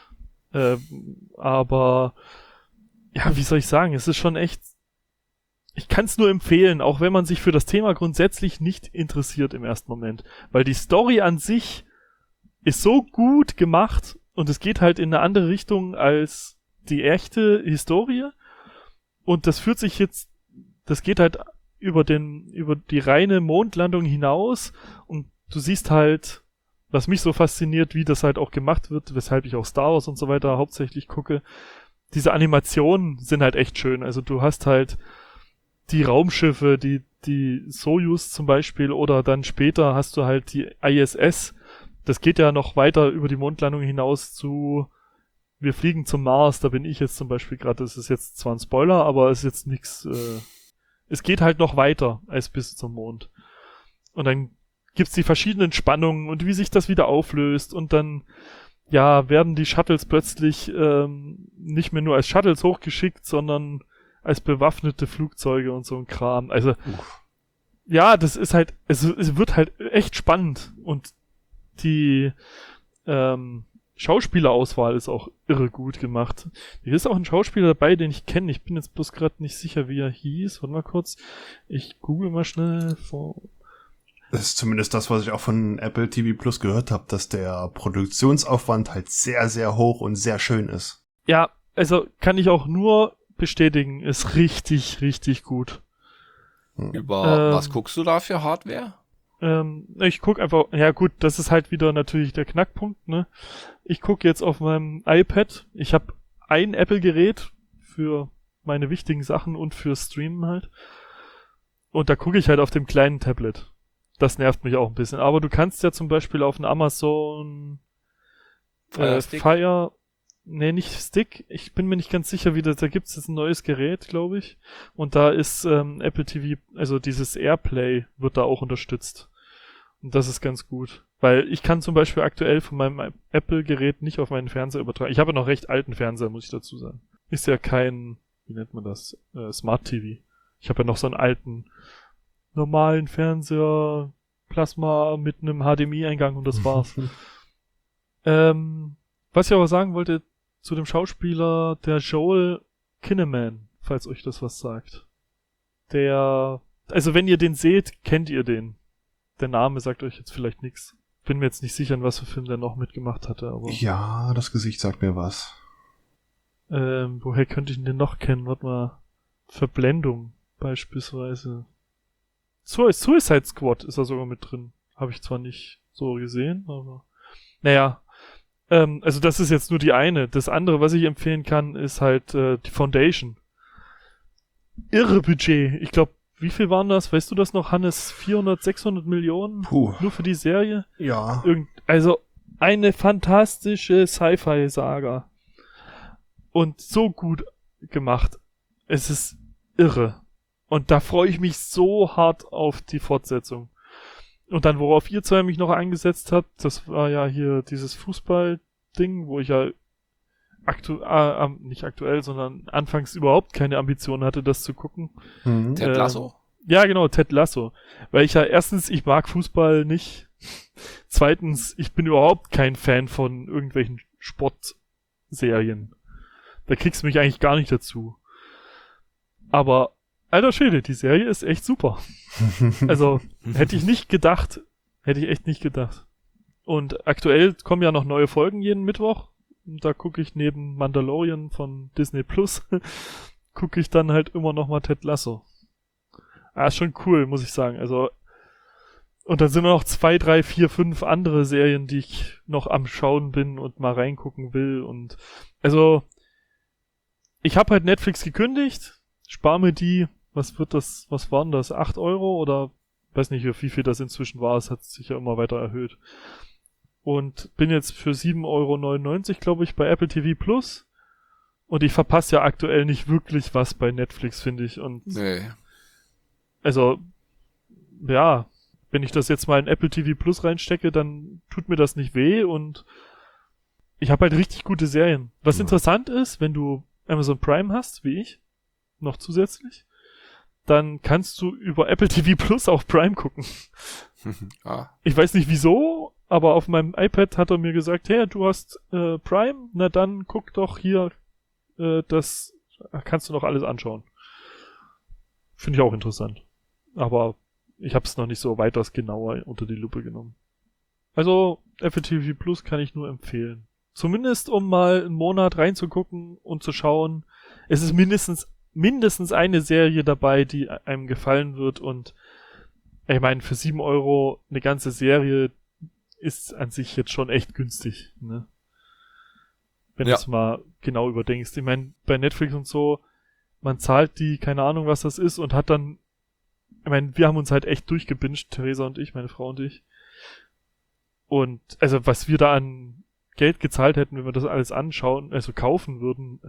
Speaker 3: Aber ja, wie soll ich sagen, es ist schon echt, ich kann es nur empfehlen, auch wenn man sich für das Thema grundsätzlich nicht interessiert im ersten Moment, weil die Story an sich ist so gut gemacht und es geht halt in eine andere Richtung als die echte Historie, und das geht halt über die reine Mondlandung hinaus, und du siehst halt, was mich so fasziniert, wie das halt auch gemacht wird, weshalb ich auch Star Wars und so weiter hauptsächlich gucke. Diese Animationen sind halt echt schön. Also du hast halt die Raumschiffe, die Soyuz zum Beispiel, oder dann später hast du halt die ISS. Das geht ja noch weiter über die Mondlandung hinaus zu, wir fliegen zum Mars. Da bin ich jetzt zum Beispiel gerade, das ist jetzt zwar ein Spoiler, aber es ist jetzt nichts, es geht halt noch weiter als bis zum Mond. Und dann gibt's die verschiedenen Spannungen und wie sich das wieder auflöst, und dann werden die Shuttles plötzlich nicht mehr nur als Shuttles hochgeschickt, sondern als bewaffnete Flugzeuge und so ein Kram. Also ja, das ist halt, es wird halt echt spannend, und die Schauspielerauswahl ist auch irre gut gemacht. Hier ist auch ein Schauspieler dabei, den ich kenne. Ich bin jetzt bloß gerade nicht sicher, wie er hieß. Warte mal kurz. Ich google mal schnell vor.
Speaker 2: Das ist zumindest das, was ich auch von Apple TV Plus gehört habe, dass der Produktionsaufwand halt sehr, sehr hoch und sehr schön ist.
Speaker 3: Ja, also kann ich auch nur bestätigen, ist richtig, richtig gut.
Speaker 1: Über was guckst du da für Hardware?
Speaker 3: Ich guck einfach, ja gut, das ist halt wieder natürlich der Knackpunkt, ne? Ich gucke jetzt auf meinem iPad. Ich habe ein Apple-Gerät für meine wichtigen Sachen und für Streamen halt. Und da gucke ich halt auf dem kleinen Tablet. Das nervt mich auch ein bisschen. Aber du kannst ja zum Beispiel auf einen Amazon Fire, nee, nicht Stick. Ich bin mir nicht ganz sicher, wie das, da gibt's jetzt ein neues Gerät, glaube ich. Und da ist Apple TV, also dieses AirPlay wird da auch unterstützt. Und das ist ganz gut. Weil ich kann zum Beispiel aktuell von meinem Apple-Gerät nicht auf meinen Fernseher übertragen. Ich habe ja noch recht alten Fernseher, muss ich dazu sagen. Ist ja kein, wie nennt man das, Smart TV. Ich habe ja noch so einen alten, normalen Fernseher, Plasma mit einem HDMI-Eingang und das war's. Was ich aber sagen wollte zu dem Schauspieler, der Joel Kinnaman, falls euch das was sagt. Also wenn ihr den seht, kennt ihr den. Der Name sagt euch jetzt vielleicht nichts. Bin mir jetzt nicht sicher, in was für Film der noch mitgemacht hatte, aber.
Speaker 2: Ja, das Gesicht sagt mir was.
Speaker 3: Woher könnte ich ihn denn noch kennen? Warte mal. Verblendung, beispielsweise. Suicide Squad ist da sogar mit drin. Habe ich zwar nicht so gesehen, aber. Naja. Also das ist jetzt nur die eine. Das andere, was ich empfehlen kann, ist halt die Foundation. Irre Budget. Ich glaube, wie viel waren das? Weißt du das noch, Hannes? 400, 600 Millionen?
Speaker 2: Puh.
Speaker 3: Nur für die Serie?
Speaker 2: Ja.
Speaker 3: Also eine fantastische Sci-Fi-Saga. Und so gut gemacht. Es ist irre. Und da freue ich mich so hart auf die Fortsetzung. Und dann, worauf ihr zwei mich noch eingesetzt habt, das war ja hier dieses Fußball-Ding, wo ich ja nicht aktuell, sondern anfangs überhaupt keine Ambition hatte, das zu gucken.
Speaker 1: Ted Lasso.
Speaker 3: Ja, genau, Ted Lasso. Weil ich ja erstens, ich mag Fußball nicht. Zweitens, ich bin überhaupt kein Fan von irgendwelchen Sportserien. Da kriegst du mich eigentlich gar nicht dazu. Aber, alter Schwede, die Serie ist echt super. Also, hätte ich echt nicht gedacht. Und aktuell kommen ja noch neue Folgen jeden Mittwoch. Und da gucke ich neben Mandalorian von Disney Plus, gucke ich dann halt immer noch mal Ted Lasso. Ist schon cool, muss ich sagen. Also, und dann sind noch 2, 3, 4, 5 andere Serien, die ich noch am Schauen bin und mal reingucken will. Und also, ich habe halt Netflix gekündigt, spar mir die, was waren das, 8 Euro oder weiß nicht, wie viel das inzwischen war, es hat sich ja immer weiter erhöht. Und bin jetzt für 7,99 Euro, glaube ich, bei Apple TV Plus. Und ich verpasse ja aktuell nicht wirklich was bei Netflix, finde ich. Und
Speaker 1: Nee.
Speaker 3: also, ja, wenn ich das jetzt mal in Apple TV Plus reinstecke, dann tut mir das nicht weh und ich habe halt richtig gute Serien. Was interessant ist, wenn du Amazon Prime hast, wie ich, noch zusätzlich, dann kannst du über Apple TV Plus auch Prime gucken. Ich weiß nicht wieso, aber auf meinem iPad hat er mir gesagt, hey, du hast Prime, na dann guck doch hier, das kannst du noch alles anschauen. Finde ich auch interessant. Aber ich habe es noch nicht so weitaus genauer unter die Lupe genommen. Also Apple TV Plus kann ich nur empfehlen. Zumindest um mal einen Monat reinzugucken und zu schauen. Es ist mindestens eine Serie dabei, die einem gefallen wird und ich meine, für 7 Euro eine ganze Serie ist an sich jetzt schon echt günstig, ne? Wenn du es mal genau überdenkst. Ich meine, bei Netflix und so, man zahlt die, keine Ahnung, was das ist und hat dann, ich meine, wir haben uns halt echt durchgebinged, Theresa und ich, meine Frau und ich. Und, also, was wir da an Geld gezahlt hätten, wenn wir das alles anschauen, also kaufen würden,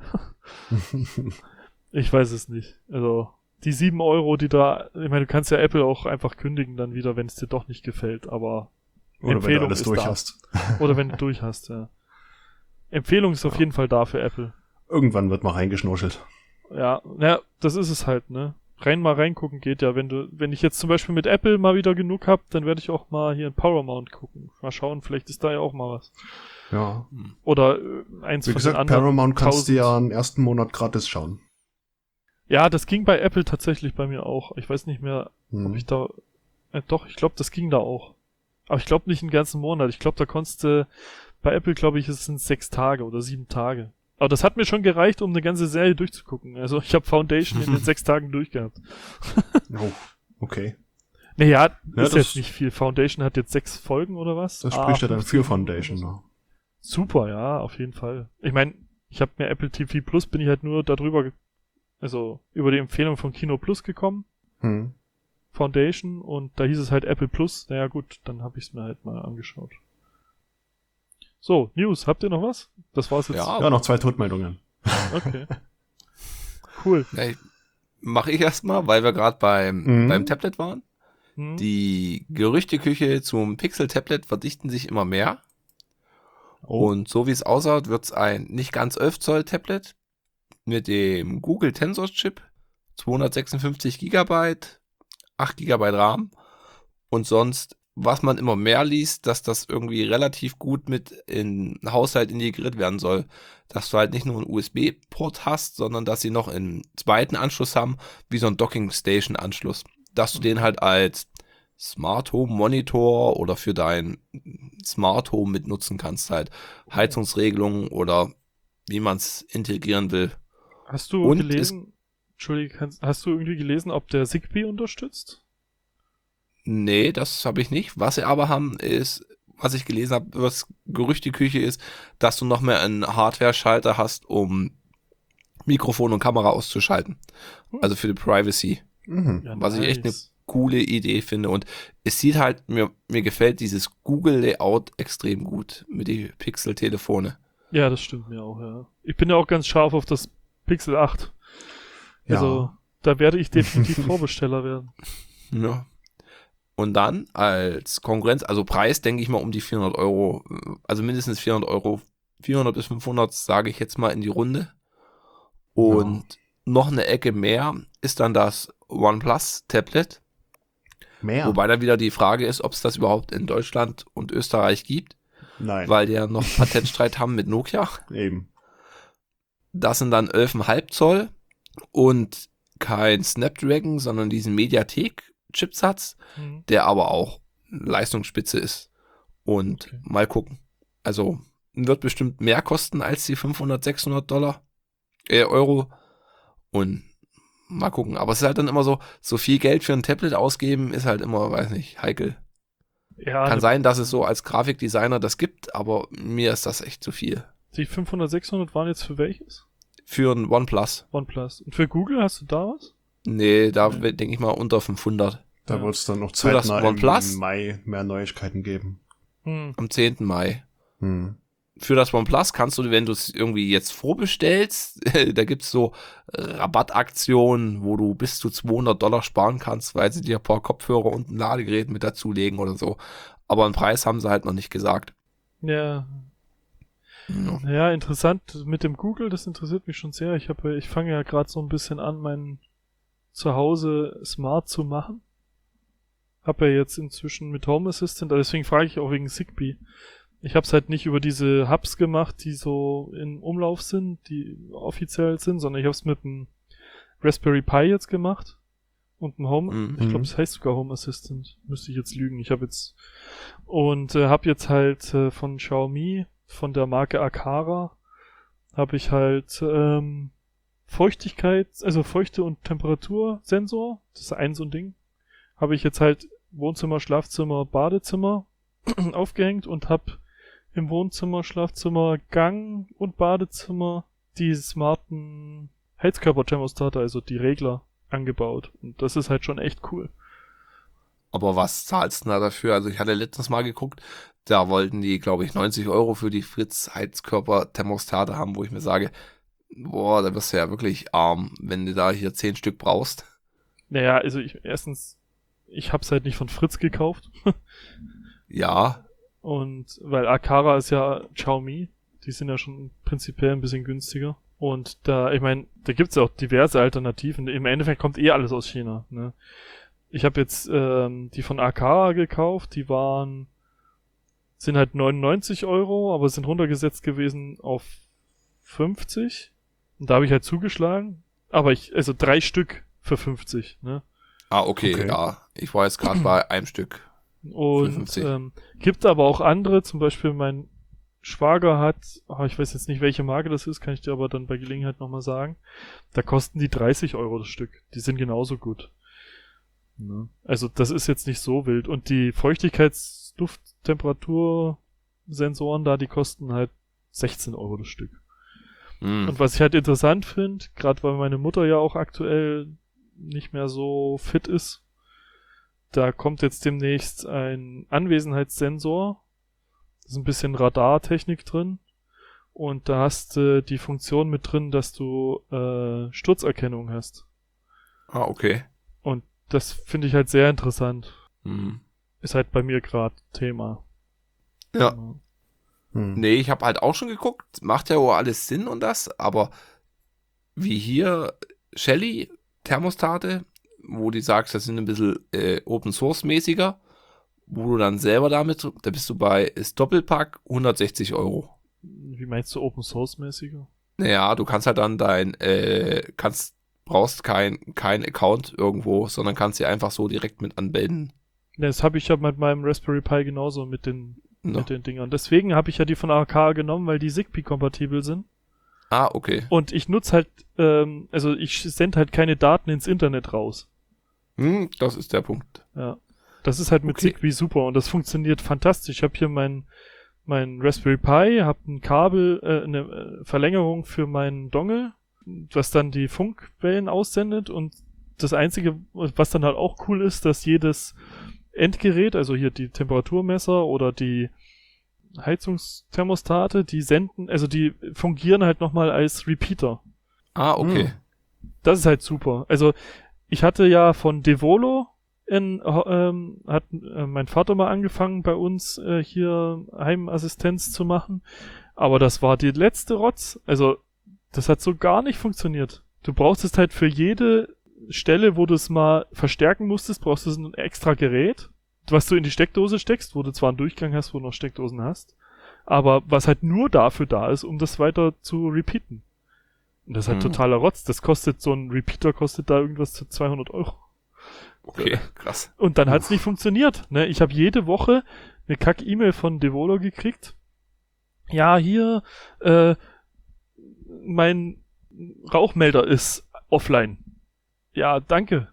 Speaker 3: ich weiß es nicht. Also, die 7 Euro, die da, ich meine, du kannst ja Apple auch einfach kündigen dann wieder, wenn es dir doch nicht gefällt, aber
Speaker 2: oder
Speaker 3: Empfehlung
Speaker 2: wenn du alles
Speaker 3: ist
Speaker 2: durch
Speaker 3: da.
Speaker 2: hast.
Speaker 3: Oder wenn du durch hast, ja. Empfehlung ist auf jeden Fall da für Apple.
Speaker 2: Irgendwann wird mal reingeschnorchelt.
Speaker 3: Ja, das ist es halt, ne? Mal reingucken geht ja. Wenn ich jetzt zum Beispiel mit Apple mal wieder genug hab, dann werde ich auch mal hier in Paramount gucken. Mal schauen, vielleicht ist da ja auch mal was.
Speaker 2: Ja.
Speaker 3: Oder eins
Speaker 2: Wie
Speaker 3: von
Speaker 2: gesagt,
Speaker 3: den anderen.
Speaker 2: Paramount kannst du
Speaker 3: 1000.
Speaker 2: ja einen ersten Monat gratis schauen.
Speaker 3: Ja, das ging bei Apple tatsächlich bei mir auch. Ich weiß nicht mehr, ob ich da... doch, ich glaube, das ging da auch. Aber ich glaube nicht einen ganzen Monat. Ich glaube, da konntest du... Bei Apple, glaube ich, es sind 6 Tage oder 7 Tage. Aber das hat mir schon gereicht, um eine ganze Serie durchzugucken. Also ich habe Foundation in den 6 Tagen durchgehabt.
Speaker 2: Oh, okay.
Speaker 3: Naja,
Speaker 2: Ja,
Speaker 3: ist jetzt nicht viel. Foundation hat jetzt 6 Folgen oder was?
Speaker 2: Das spricht ja dann
Speaker 3: 15
Speaker 2: für Foundation. Ne?
Speaker 3: Super, ja, auf jeden Fall. Ich meine, ich habe mir Apple TV Plus, bin ich halt nur darüber, also über die Empfehlung von Kino Plus gekommen. Foundation, und da hieß es halt Apple Plus. Naja gut, dann habe ich es mir halt mal angeschaut. So, News, habt ihr noch was? Das war's jetzt.
Speaker 2: Ja, noch 2 Todmeldungen.
Speaker 3: Okay. Cool.
Speaker 1: Ja, mache ich erstmal, weil wir gerade beim Tablet waren. Die Gerüchteküche zum Pixel-Tablet verdichten sich immer mehr.
Speaker 2: Oh.
Speaker 1: Und so wie es ausschaut, wird es ein nicht ganz 11 Zoll Tablet mit dem Google Tensor Chip, 256 GB, 8 GB RAM und sonst, was man immer mehr liest, dass das irgendwie relativ gut mit in den Haushalt integriert werden soll. Dass du halt nicht nur einen USB-Port hast, sondern dass sie noch einen zweiten Anschluss haben, wie so ein Docking-Station-Anschluss. Dass du den halt als Smart Home Monitor oder für dein Smart Home mitnutzen kannst, halt Heizungsregelungen oder wie man es integrieren will.
Speaker 3: Hast du gelesen, hast du irgendwie gelesen, ob der Zigbee unterstützt?
Speaker 1: Nee, das habe ich nicht. Was sie aber haben, ist, was ich gelesen habe, was Gerüchteküche ist, dass du noch mehr einen Hardware-Schalter hast, um Mikrofon und Kamera auszuschalten. Also für die Privacy.
Speaker 2: Ja,
Speaker 1: was ich echt eine coole Idee finde. Und es sieht halt, mir gefällt dieses Google-Layout extrem gut mit die Pixel-Telefone.
Speaker 3: Ja, das stimmt mir auch, ja. Ich bin ja auch ganz scharf auf das Pixel 8. Also, da werde ich definitiv Vorbesteller werden.
Speaker 1: Ja. Und dann als Konkurrenz, also Preis, denke ich mal um die 400 Euro, also mindestens 400 Euro, 400 bis 500 sage ich jetzt mal in die Runde. Und noch eine Ecke mehr ist dann das OnePlus Tablet.
Speaker 2: Mehr?
Speaker 1: Wobei dann wieder die Frage ist, ob es das überhaupt in Deutschland und Österreich gibt.
Speaker 2: Nein.
Speaker 1: Weil die ja noch Patentstreit haben mit Nokia.
Speaker 2: Eben.
Speaker 1: Das sind dann 11,5 Zoll und kein Snapdragon, sondern diesen Mediatek-Chipsatz, der aber auch Leistungsspitze ist. Und mal gucken. Also wird bestimmt mehr kosten als die 500, 600 Euro. Und mal gucken. Aber es ist halt dann immer so viel Geld für ein Tablet ausgeben, ist halt immer, weiß nicht, heikel.
Speaker 3: Ja,
Speaker 1: kann sein, dass es so als Grafikdesigner das gibt, aber mir ist das echt zu viel.
Speaker 3: Die 500, 600 waren jetzt für welches?
Speaker 1: Für ein OnePlus.
Speaker 3: OnePlus. Und für Google hast du da was?
Speaker 1: Nee, da denke ich mal unter 500.
Speaker 2: Da wird es dann noch zeitnah
Speaker 1: im
Speaker 2: Mai mehr Neuigkeiten geben.
Speaker 1: Am 10. Mai. Für das OnePlus kannst du, wenn du es irgendwie jetzt vorbestellst, da gibt es so Rabattaktionen, wo du bis zu $200 sparen kannst, weil sie dir ein paar Kopfhörer und ein Ladegerät mit dazulegen oder so. Aber einen Preis haben sie halt noch nicht gesagt.
Speaker 3: Ja. Ja, interessant mit dem Google, das interessiert mich schon sehr. Ich fange ja gerade so ein bisschen an, mein Zuhause smart zu machen. Hab ja jetzt inzwischen mit Home Assistant, deswegen frage ich auch wegen Zigbee. Ich habe es halt nicht über diese Hubs gemacht, die so in Umlauf sind, die offiziell sind, sondern ich habe es mit einem Raspberry Pi jetzt gemacht und einem Home, ich glaube, es heißt sogar Home Assistant, müsste ich jetzt lügen. Ich habe jetzt habe jetzt halt von Xiaomi, von der Marke Aqara, habe ich halt Feuchte- und Temperatursensor, das ist so ein Ding, habe ich jetzt halt Wohnzimmer, Schlafzimmer, Badezimmer aufgehängt und habe im Wohnzimmer, Schlafzimmer, Gang und Badezimmer die smarten Heizkörperthermostate, also die Regler, angebaut. Und das ist halt schon echt cool.
Speaker 1: Aber was zahlst du da dafür? Also ich hatte letztens mal geguckt, da wollten die, glaube ich, 90 Euro für die Fritz Heizkörperthermostate haben, wo ich mir sage, boah, da wirst du ja wirklich arm, wenn du da hier 10 Stück brauchst.
Speaker 3: Naja, also ich hab's halt nicht von Fritz gekauft.
Speaker 1: Ja.
Speaker 3: Und weil Aqara ist ja Xiaomi, die sind ja schon prinzipiell ein bisschen günstiger. Und da gibt's ja auch diverse Alternativen. Im Endeffekt kommt alles aus China, ne? Ich habe jetzt die von Aqara gekauft, die sind halt 99 Euro, aber sind runtergesetzt gewesen auf 50. Und da habe ich halt zugeschlagen. Aber 3 Stück für 50, ne?
Speaker 1: Ah, okay. Ja. Ich war jetzt gerade bei einem Stück.
Speaker 3: Und gibt aber auch andere, zum Beispiel mein Schwager hat, ich weiß jetzt nicht, welche Marke das ist, kann ich dir aber dann bei Gelegenheit nochmal sagen. Da kosten die 30 € das Stück. Die sind genauso gut. Ja. Also das ist jetzt nicht so wild. Und die Feuchtigkeits-Luft-Temperatursensoren da, die kosten halt 16 € das Stück. Und was ich halt interessant finde, gerade weil meine Mutter ja auch aktuell nicht mehr so fit ist, da kommt jetzt demnächst ein Anwesenheitssensor. Da ist ein bisschen Radartechnik drin. Und da hast du die Funktion mit drin, dass du Sturzerkennung hast.
Speaker 1: Ah, okay.
Speaker 3: Und das finde ich halt sehr interessant.
Speaker 1: Mhm.
Speaker 3: Ist halt bei mir gerade Thema.
Speaker 1: Ja. Nee, ich habe halt auch schon geguckt, macht ja auch alles Sinn und das, aber wie hier Shelly Thermostate, wo du sagst, das sind ein bisschen Open Source mäßiger, wo du dann selber damit, da bist du bei, ist Doppelpack 160 €.
Speaker 3: Wie meinst du Open Source mäßiger?
Speaker 1: Naja, du kannst halt dann brauchst kein Account irgendwo, sondern kannst sie einfach so direkt mit anmelden.
Speaker 3: Ja, das habe ich ja mit meinem Raspberry Pi genauso mit den Dingern. Deswegen habe ich ja die von AK genommen, weil die Zigbee-kompatibel sind.
Speaker 1: Ah, okay.
Speaker 3: Und ich nutze halt, also ich sende halt keine Daten ins Internet raus.
Speaker 1: Das ist der Punkt.
Speaker 3: Ja. Das ist halt mit Zigbee super und das funktioniert fantastisch. Ich habe hier mein Raspberry Pi, habe ein Kabel, eine Verlängerung für meinen Dongle, was dann die Funkwellen aussendet, und das Einzige, was dann halt auch cool ist, dass jedes Endgerät, also hier die Temperaturmesser oder die Heizungsthermostate, die fungieren halt nochmal als Repeater.
Speaker 1: Ah, okay.
Speaker 3: Das ist halt super. Also ich hatte ja von Devolo hat mein Vater mal angefangen bei uns hier Heimassistenz zu machen, aber das war die letzte Rotz. Also das hat so gar nicht funktioniert. Du brauchst halt für jede Stelle, wo du es mal verstärken musstest, brauchst du ein extra Gerät, was du in die Steckdose steckst, wo du zwar einen Durchgang hast, wo du noch Steckdosen hast, aber was halt nur dafür da ist, um das weiter zu repeaten. Und das ist halt totaler Rotz. So ein Repeater kostet da irgendwas zu 200 €.
Speaker 1: Okay, krass.
Speaker 3: Und dann hat's nicht funktioniert. Ne? Ich habe jede Woche eine Kack-E-Mail von Devolo gekriegt. Ja, hier, mein Rauchmelder ist offline. Ja, danke.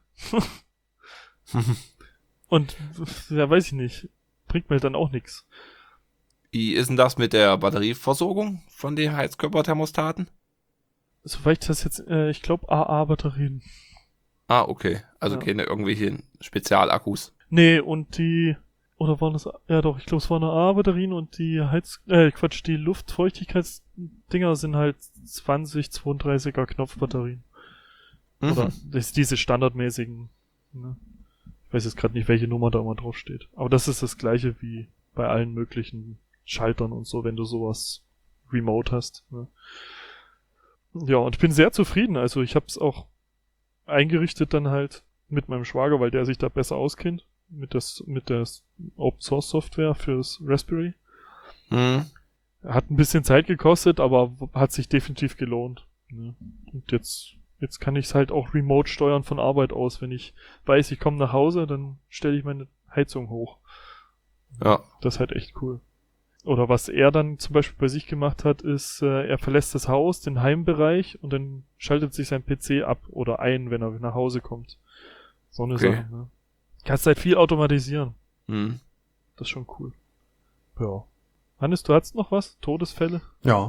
Speaker 3: Und, ja, weiß ich nicht. Bringt mir halt dann auch nichts.
Speaker 1: Wie ist denn das mit der Batterieversorgung von den Heizkörperthermostaten?
Speaker 3: Soweit ich das jetzt, ich glaube AA-Batterien.
Speaker 1: Ah, okay. Also keine irgendwelchen Spezialakkus.
Speaker 3: Nee, und oder waren das, ja doch, ich glaube es waren AA-Batterien und die die Luftfeuchtigkeitsdinger sind halt 32er Knopfbatterien. Oder diese standardmäßigen, ne? Ich weiß jetzt gerade nicht, welche Nummer da immer drauf steht. Aber das ist das gleiche wie bei allen möglichen Schaltern und so, wenn du sowas remote hast. Ne? Ja, und ich bin sehr zufrieden. Also ich habe es auch eingerichtet dann halt mit meinem Schwager, weil der sich da besser auskennt. Mit der Open Source Software fürs Raspberry. Hat ein bisschen Zeit gekostet, aber hat sich definitiv gelohnt. Ne? Und jetzt kann ich es halt auch remote steuern von Arbeit aus. Wenn ich weiß, ich komme nach Hause, dann stelle ich meine Heizung hoch.
Speaker 1: Ja.
Speaker 3: Das ist halt echt cool. Oder was er dann zum Beispiel bei sich gemacht hat, ist, er verlässt das Haus, den Heimbereich, und dann schaltet sich sein PC ab oder ein, wenn er nach Hause kommt. So eine Sache. Ne? Kannst halt viel automatisieren. Das ist schon cool. Ja. Hannes, du hattest noch was? Todesfälle?
Speaker 2: Ja.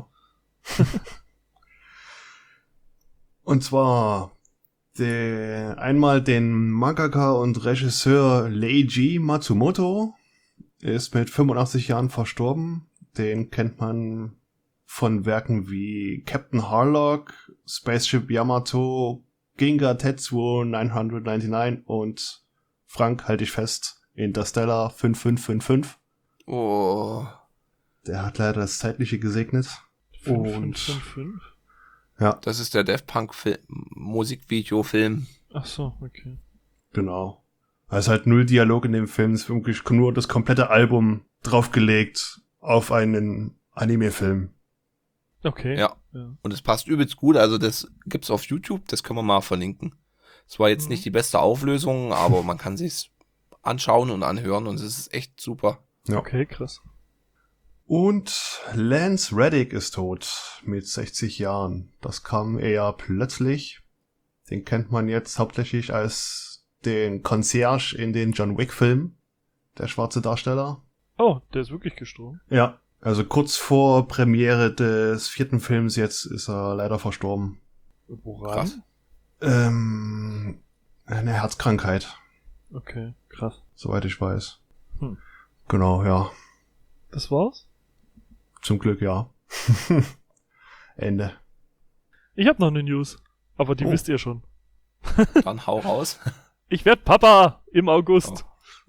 Speaker 2: Und zwar einmal den Mangaka und Regisseur Leiji Matsumoto. Er ist mit 85 Jahren verstorben. Den kennt man von Werken wie Captain Harlock, Spaceship Yamato, Ginga Tetsuo 999 und Frank, halt dich fest, Interstellar 5555.
Speaker 1: Oh.
Speaker 2: Der hat leider das Zeitliche gesegnet.
Speaker 3: 555?
Speaker 2: Ja.
Speaker 1: Das ist der Daft Punk Musikvideo-Film.
Speaker 3: Ach so, okay.
Speaker 2: Genau. Da ist halt null Dialog in dem Film. Es ist wirklich nur das komplette Album draufgelegt auf einen Anime-Film.
Speaker 3: Okay.
Speaker 1: Ja. Und es passt übelst gut. Also das gibt's auf YouTube. Das können wir mal verlinken. Es war jetzt nicht die beste Auflösung, aber man kann sich's anschauen und anhören und es ist echt super.
Speaker 2: Ja.
Speaker 3: Okay, krass.
Speaker 2: Und Lance Reddick ist tot mit 60 Jahren. Das kam eher plötzlich. Den kennt man jetzt hauptsächlich als den Concierge in den John Wick-Filmen. Der schwarze Darsteller.
Speaker 3: Oh, der ist wirklich gestorben.
Speaker 2: Ja, also kurz vor Premiere des 4. Films jetzt ist er leider verstorben.
Speaker 3: Woran?
Speaker 1: Krass.
Speaker 2: Eine Herzkrankheit,
Speaker 3: Okay, krass.
Speaker 2: soweit ich weiß.
Speaker 3: Hm.
Speaker 2: Genau, ja.
Speaker 3: Das war's?
Speaker 2: Zum Glück, ja. Ende.
Speaker 3: Ich hab noch eine News, aber die
Speaker 1: Oh.
Speaker 3: wisst ihr schon.
Speaker 1: Dann hau raus.
Speaker 3: Ich werd Papa im August.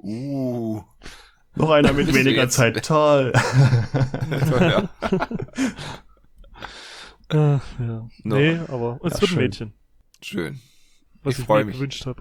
Speaker 2: Noch einer mit
Speaker 1: Bist du
Speaker 2: weniger
Speaker 1: jetzt-
Speaker 2: Zeit. Toll.
Speaker 1: Ja.
Speaker 3: Ja.
Speaker 1: No.
Speaker 3: Nee, aber es
Speaker 2: Ja,
Speaker 3: wird ein
Speaker 2: schön.
Speaker 3: Mädchen,
Speaker 1: Schön.
Speaker 3: was
Speaker 1: Ich
Speaker 3: ich
Speaker 1: freu
Speaker 3: mir
Speaker 1: mich.
Speaker 3: gewünscht habe.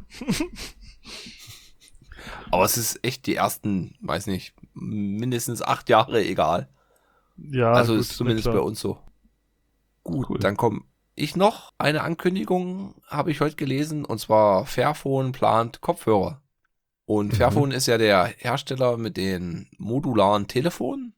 Speaker 1: Aber es ist echt die ersten, weiß nicht, mindestens 8 Jahre egal.
Speaker 3: Ja,
Speaker 1: Also
Speaker 3: gut,
Speaker 1: ist zumindest
Speaker 3: na
Speaker 1: bei
Speaker 3: klar.
Speaker 1: uns so. Gut,
Speaker 2: Cool.
Speaker 1: dann komme ich noch. Eine Ankündigung habe ich heute gelesen, und zwar Fairphone plant Kopfhörer. Und Fairphone ist ja der Hersteller mit den modularen Telefonen,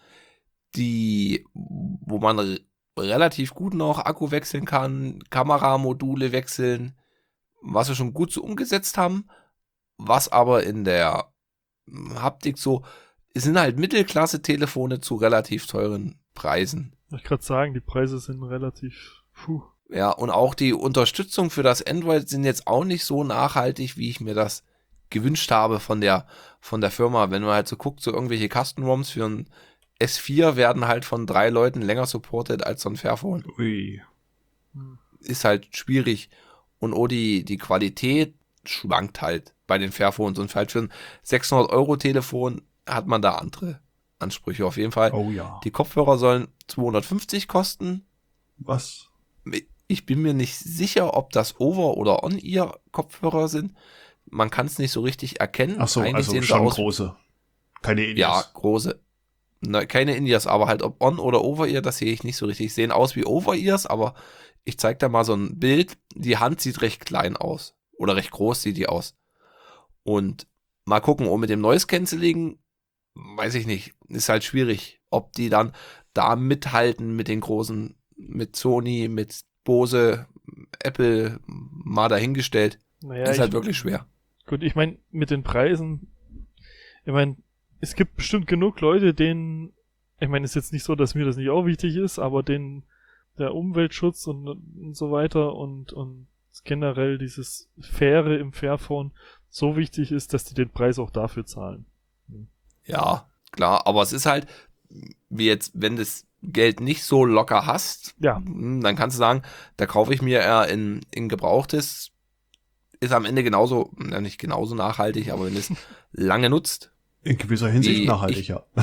Speaker 1: wo man relativ gut noch Akku wechseln kann, Kameramodule wechseln, was wir schon gut so umgesetzt haben, was aber in der Haptik so, es sind halt Mittelklasse-Telefone zu relativ teuren Preisen.
Speaker 3: Ich gerade sagen, die Preise sind relativ. Puh.
Speaker 1: Ja, und auch die Unterstützung für das Android sind jetzt auch nicht so nachhaltig, wie ich mir das gewünscht habe von der Firma. Wenn man halt so guckt, so irgendwelche Custom-ROMs für ein S4 werden halt von 3 Leuten länger supported als so ein Fairphone.
Speaker 2: Ui.
Speaker 1: Ist halt schwierig. Und auch die Qualität schwankt halt bei den Fairphones. Und halt für ein 600-Euro-Telefon hat man da andere Ansprüche auf jeden Fall.
Speaker 2: Oh ja.
Speaker 1: Die Kopfhörer sollen 250 kosten.
Speaker 2: Was?
Speaker 1: Ich bin mir nicht sicher, ob das Over- oder On-Ear-Kopfhörer sind. Man kann es nicht so richtig erkennen.
Speaker 2: Ach so,
Speaker 1: Eigentlich
Speaker 2: also
Speaker 1: sehen sie
Speaker 2: schon
Speaker 1: aus,
Speaker 2: große. Keine
Speaker 1: ja,
Speaker 2: Indies.
Speaker 1: große. Keine In-Ears, aber halt ob On- oder Over-Ear, das sehe ich nicht so richtig. Sehen aus wie Over-Ears, aber ich zeige da mal so ein Bild. Die Hand sieht recht klein aus. Oder recht groß sieht die aus. Und mal gucken, mit dem Noise Cancelling, weiß ich nicht, ist halt schwierig, ob die dann da mithalten mit den großen, mit Sony, mit Bose, Apple, mal dahingestellt.
Speaker 3: Naja,
Speaker 1: Ist halt wirklich schwer.
Speaker 3: Gut, ich meine, mit den Preisen, ich meine, es gibt bestimmt genug Leute, denen, ich meine, ist jetzt nicht so, dass mir das nicht auch wichtig ist, aber denen der Umweltschutz und so weiter und generell dieses Faire im Fairphone so wichtig ist, dass die den Preis auch dafür zahlen.
Speaker 1: Ja, klar, aber es ist halt, wie jetzt, wenn du das Geld nicht so locker hast,
Speaker 3: Ja.
Speaker 1: dann kannst du sagen, da kaufe ich mir eher in Gebrauchtes, ist am Ende genauso, nicht genauso nachhaltig, aber wenn es lange nutzt,
Speaker 2: In gewisser Hinsicht
Speaker 1: Wie
Speaker 2: nachhaltig,
Speaker 1: ich-
Speaker 2: ja.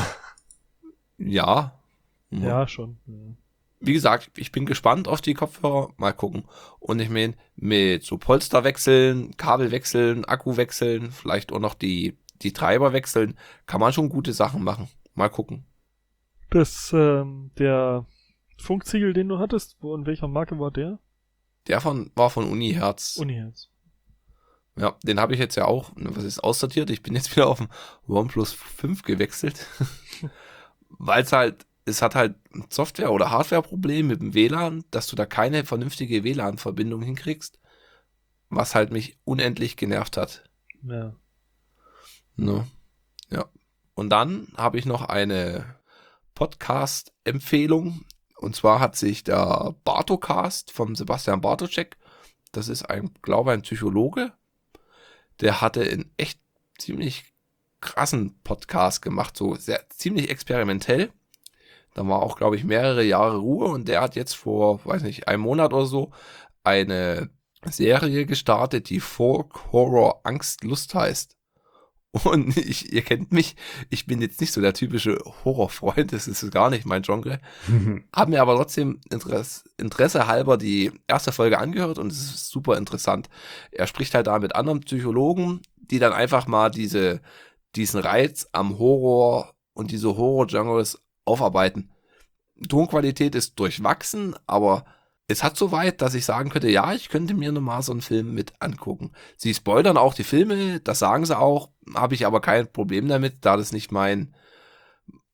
Speaker 1: ja.
Speaker 3: Ja, schon. Ja.
Speaker 1: Wie gesagt, ich bin gespannt auf die Kopfhörer, mal gucken. Und ich meine, mit so Polster wechseln, Kabel wechseln, Akku wechseln, vielleicht auch noch die Treiber wechseln, kann man schon gute Sachen machen. Mal gucken.
Speaker 3: Das, der Funkziegel, den du hattest, in welcher Marke war der?
Speaker 1: Der war von Uniherz.
Speaker 3: Uniherz.
Speaker 1: Ja, den habe ich jetzt ja auch, was ist aussortiert? Ich bin jetzt wieder auf dem OnePlus 5 gewechselt. Weil es hat halt ein Software- oder Hardware-Problem mit dem WLAN, dass du da keine vernünftige WLAN-Verbindung hinkriegst, was halt mich unendlich genervt hat.
Speaker 3: Ja.
Speaker 1: Ne? Ja. Und dann habe ich noch eine Podcast-Empfehlung. Und zwar hat sich der Bartocast vom Sebastian Bartoschek, das ist ein Psychologe, der hatte einen echt ziemlich krassen Podcast gemacht, so ziemlich experimentell. Da war auch, glaube ich, mehrere Jahre Ruhe, und der hat jetzt vor, weiß nicht, einem Monat oder so eine Serie gestartet, die Folk Horror Angst Lust heißt. Und ihr kennt mich, ich bin jetzt nicht so der typische Horrorfreund, das ist gar nicht mein Genre. Hab mir aber trotzdem Interesse halber die erste Folge angehört, und es ist super interessant. Er spricht halt da mit anderen Psychologen, die dann einfach mal diesen Reiz am Horror und diese Horror-Genres aufarbeiten. Tonqualität ist durchwachsen, aber es hat so weit, dass ich sagen könnte, ja, ich könnte mir nochmal so einen Film mit angucken. Sie spoilern auch die Filme, das sagen sie auch, habe ich aber kein Problem damit, da das nicht mein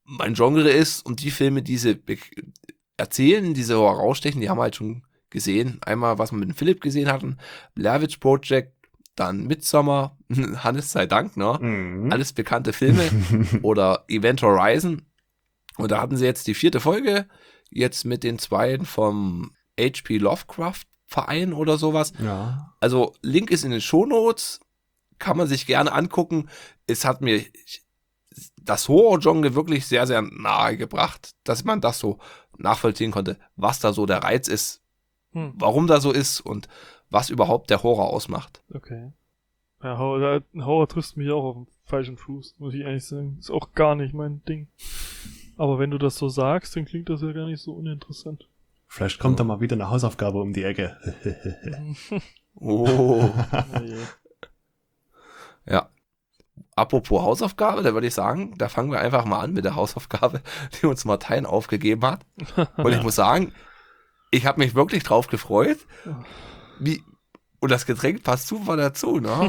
Speaker 1: mein Genre ist und die Filme, die sie erzählen, die so herausstechen, die haben wir halt schon gesehen. Einmal, was wir mit dem Philipp gesehen hatten, Blair Witch Project, dann Midsommar, Hannes sei Dank, ne?
Speaker 2: Mhm.
Speaker 1: Alles bekannte Filme oder Event Horizon. Und da hatten sie jetzt die 4. Folge, jetzt mit den 2 vom H.P. Lovecraft Verein oder sowas.
Speaker 2: Ja.
Speaker 1: Also Link ist in den Shownotes, kann man sich gerne angucken. Es hat mir das Horror-Genre wirklich sehr, sehr nahe gebracht, dass man das so nachvollziehen konnte, was da so der Reiz ist, warum da so ist und was überhaupt der Horror ausmacht.
Speaker 3: Okay. Ja, Horror trifft mich auch auf den falschen Fuß, muss ich ehrlich sagen. Ist auch gar nicht mein Ding. Aber wenn du das so sagst, dann klingt das ja gar nicht so uninteressant.
Speaker 2: Vielleicht kommt da mal wieder eine Hausaufgabe um die Ecke.
Speaker 1: Oh.
Speaker 3: Oh je.
Speaker 1: Ja. Apropos Hausaufgabe, da würde ich sagen, da fangen wir einfach mal an mit der Hausaufgabe, die uns Martin aufgegeben hat. Und ich muss sagen, ich habe mich wirklich drauf gefreut. Und das Getränk passt super dazu, ne?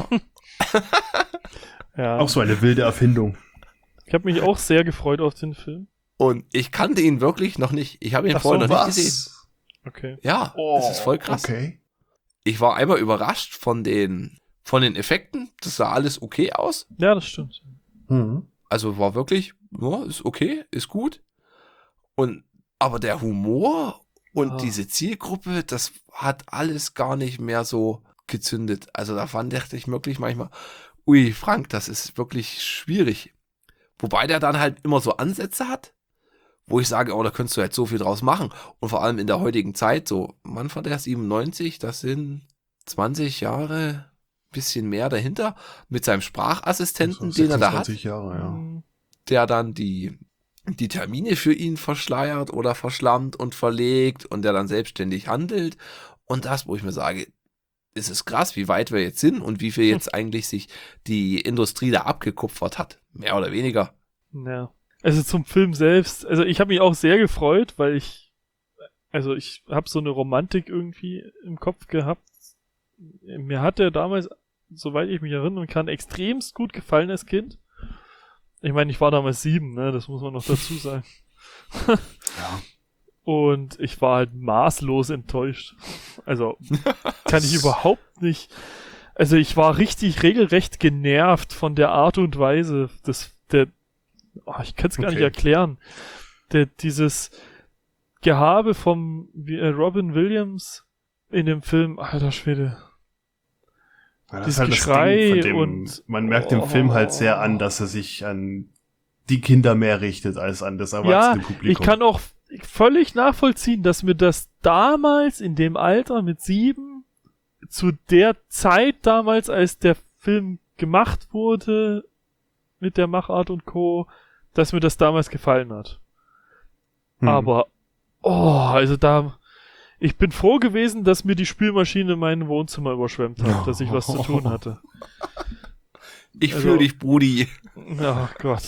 Speaker 3: Ja.
Speaker 2: Auch so eine wilde Erfindung.
Speaker 3: Ich habe mich auch sehr gefreut auf den Film.
Speaker 1: Und ich kannte ihn wirklich noch nicht. Ich habe ihn vorher noch nicht gesehen.
Speaker 3: Okay.
Speaker 1: Ja, das ist voll krass.
Speaker 2: Okay.
Speaker 1: Ich war einmal überrascht von den Effekten. Das sah alles okay aus.
Speaker 3: Ja, das stimmt.
Speaker 2: Mhm.
Speaker 1: Also war wirklich, ja, ist okay, ist gut. Aber der Humor und diese Zielgruppe, das hat alles gar nicht mehr so gezündet. Also dachte ich wirklich manchmal, ui, Frank, das ist wirklich schwierig. Wobei der dann halt immer so Ansätze hat, wo ich sage, oh, da könntest du halt so viel draus machen. Und vor allem in der heutigen Zeit, so, wann war der 97? Das sind 20 Jahre, bisschen mehr dahinter, mit seinem Sprachassistenten,
Speaker 2: so
Speaker 1: den er da hat.
Speaker 2: 26 Jahre, ja.
Speaker 1: Der dann die Termine für ihn verschleiert oder verschlammt und verlegt und der dann selbstständig handelt. Und das, wo ich mir sage, es ist krass, wie weit wir jetzt sind und wie viel jetzt eigentlich sich die Industrie da abgekupfert hat. Mehr oder weniger.
Speaker 3: Ja. Also zum Film selbst, also ich habe mich auch sehr gefreut, weil ich habe so eine Romantik irgendwie im Kopf gehabt. Mir hat der damals, soweit ich mich erinnern kann, extremst gut gefallen als Kind. Ich meine, ich war damals 7, ne, das muss man noch dazu sagen.
Speaker 2: Ja.
Speaker 3: Und ich war halt maßlos enttäuscht. Also, kann ich überhaupt nicht. Also, ich war regelrecht genervt von der Art und Weise ich kann es gar nicht erklären. Dieses Gehabe vom Robin Williams in dem Film, alter Schwede.
Speaker 2: Ja, das
Speaker 3: dieses
Speaker 2: ist halt
Speaker 3: Geschrei
Speaker 2: das Ding,
Speaker 3: und
Speaker 2: man merkt dem Film halt sehr an, dass er sich an die Kinder mehr richtet als an das erwachsene Publikum.
Speaker 3: Ich kann auch völlig nachvollziehen, dass mir das damals in dem Alter mit 7 zu der Zeit damals, als der Film gemacht wurde mit der Machart und Co., dass mir das damals gefallen hat. Aber ich bin froh gewesen, dass mir die Spülmaschine mein Wohnzimmer überschwemmt hat, dass ich was zu tun hatte.
Speaker 1: Ich fühle dich, Brudi.
Speaker 3: Oh Gott.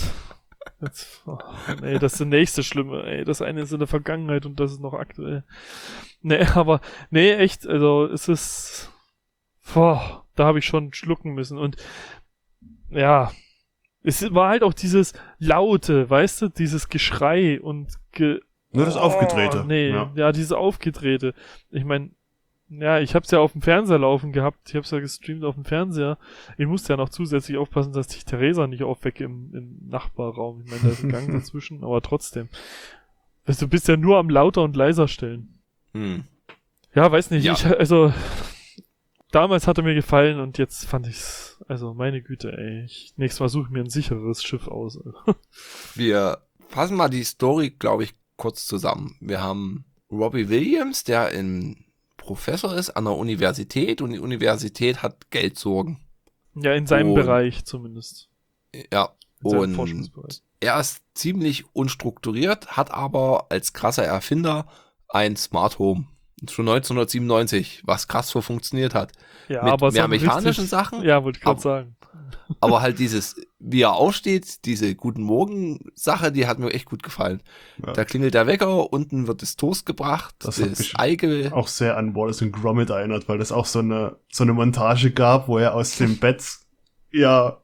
Speaker 3: Das ist das nächste Schlimme, ey. Das eine ist in der Vergangenheit und das ist noch aktuell. Echt, also es ist, da habe ich schon schlucken müssen und ja, es war halt auch dieses Laute, weißt du, dieses Geschrei und
Speaker 2: nur das Aufgedrehte.
Speaker 3: Dieses Aufgedrehte. Ich meine, ich hab's ja auf dem Fernseher laufen gehabt. Ich hab's ja gestreamt auf dem Fernseher. Ich musste ja noch zusätzlich aufpassen, dass ich Theresa nicht aufwecke im Nachbarraum. Ich meine, da ist ein Gang dazwischen, aber trotzdem. Du bist ja nur am lauter und leiser stellen. Ja, weiß nicht.
Speaker 1: Ja.
Speaker 3: Damals hat er mir gefallen und jetzt fand ich's, also meine Güte, ey. Nächstes Mal suche ich mir ein sicheres Schiff aus.
Speaker 1: Wir fassen mal die Story, glaube ich, kurz zusammen. Wir haben Robbie Williams, der ein Professor ist an der Universität und die Universität hat Geldsorgen.
Speaker 3: Ja, in seinem Bereich zumindest.
Speaker 1: Ja,
Speaker 3: in seinem Forschungsbereich.
Speaker 1: Er ist ziemlich unstrukturiert, hat aber als krasser Erfinder ein Smart Home. Schon 1997, was krass so funktioniert hat.
Speaker 3: Ja,
Speaker 1: mit
Speaker 3: aber
Speaker 1: mehr
Speaker 3: so
Speaker 1: mechanischen Sachen.
Speaker 3: Ja, wollte ich gerade sagen.
Speaker 1: Aber halt dieses, wie er aufsteht, diese Guten Morgen-Sache, die hat mir echt gut gefallen. Ja. Da klingelt der Wecker, unten wird das Toast gebracht,
Speaker 2: das hat mich auch sehr an Wallace und Gromit erinnert, weil das auch so eine Montage gab, wo er aus dem Bett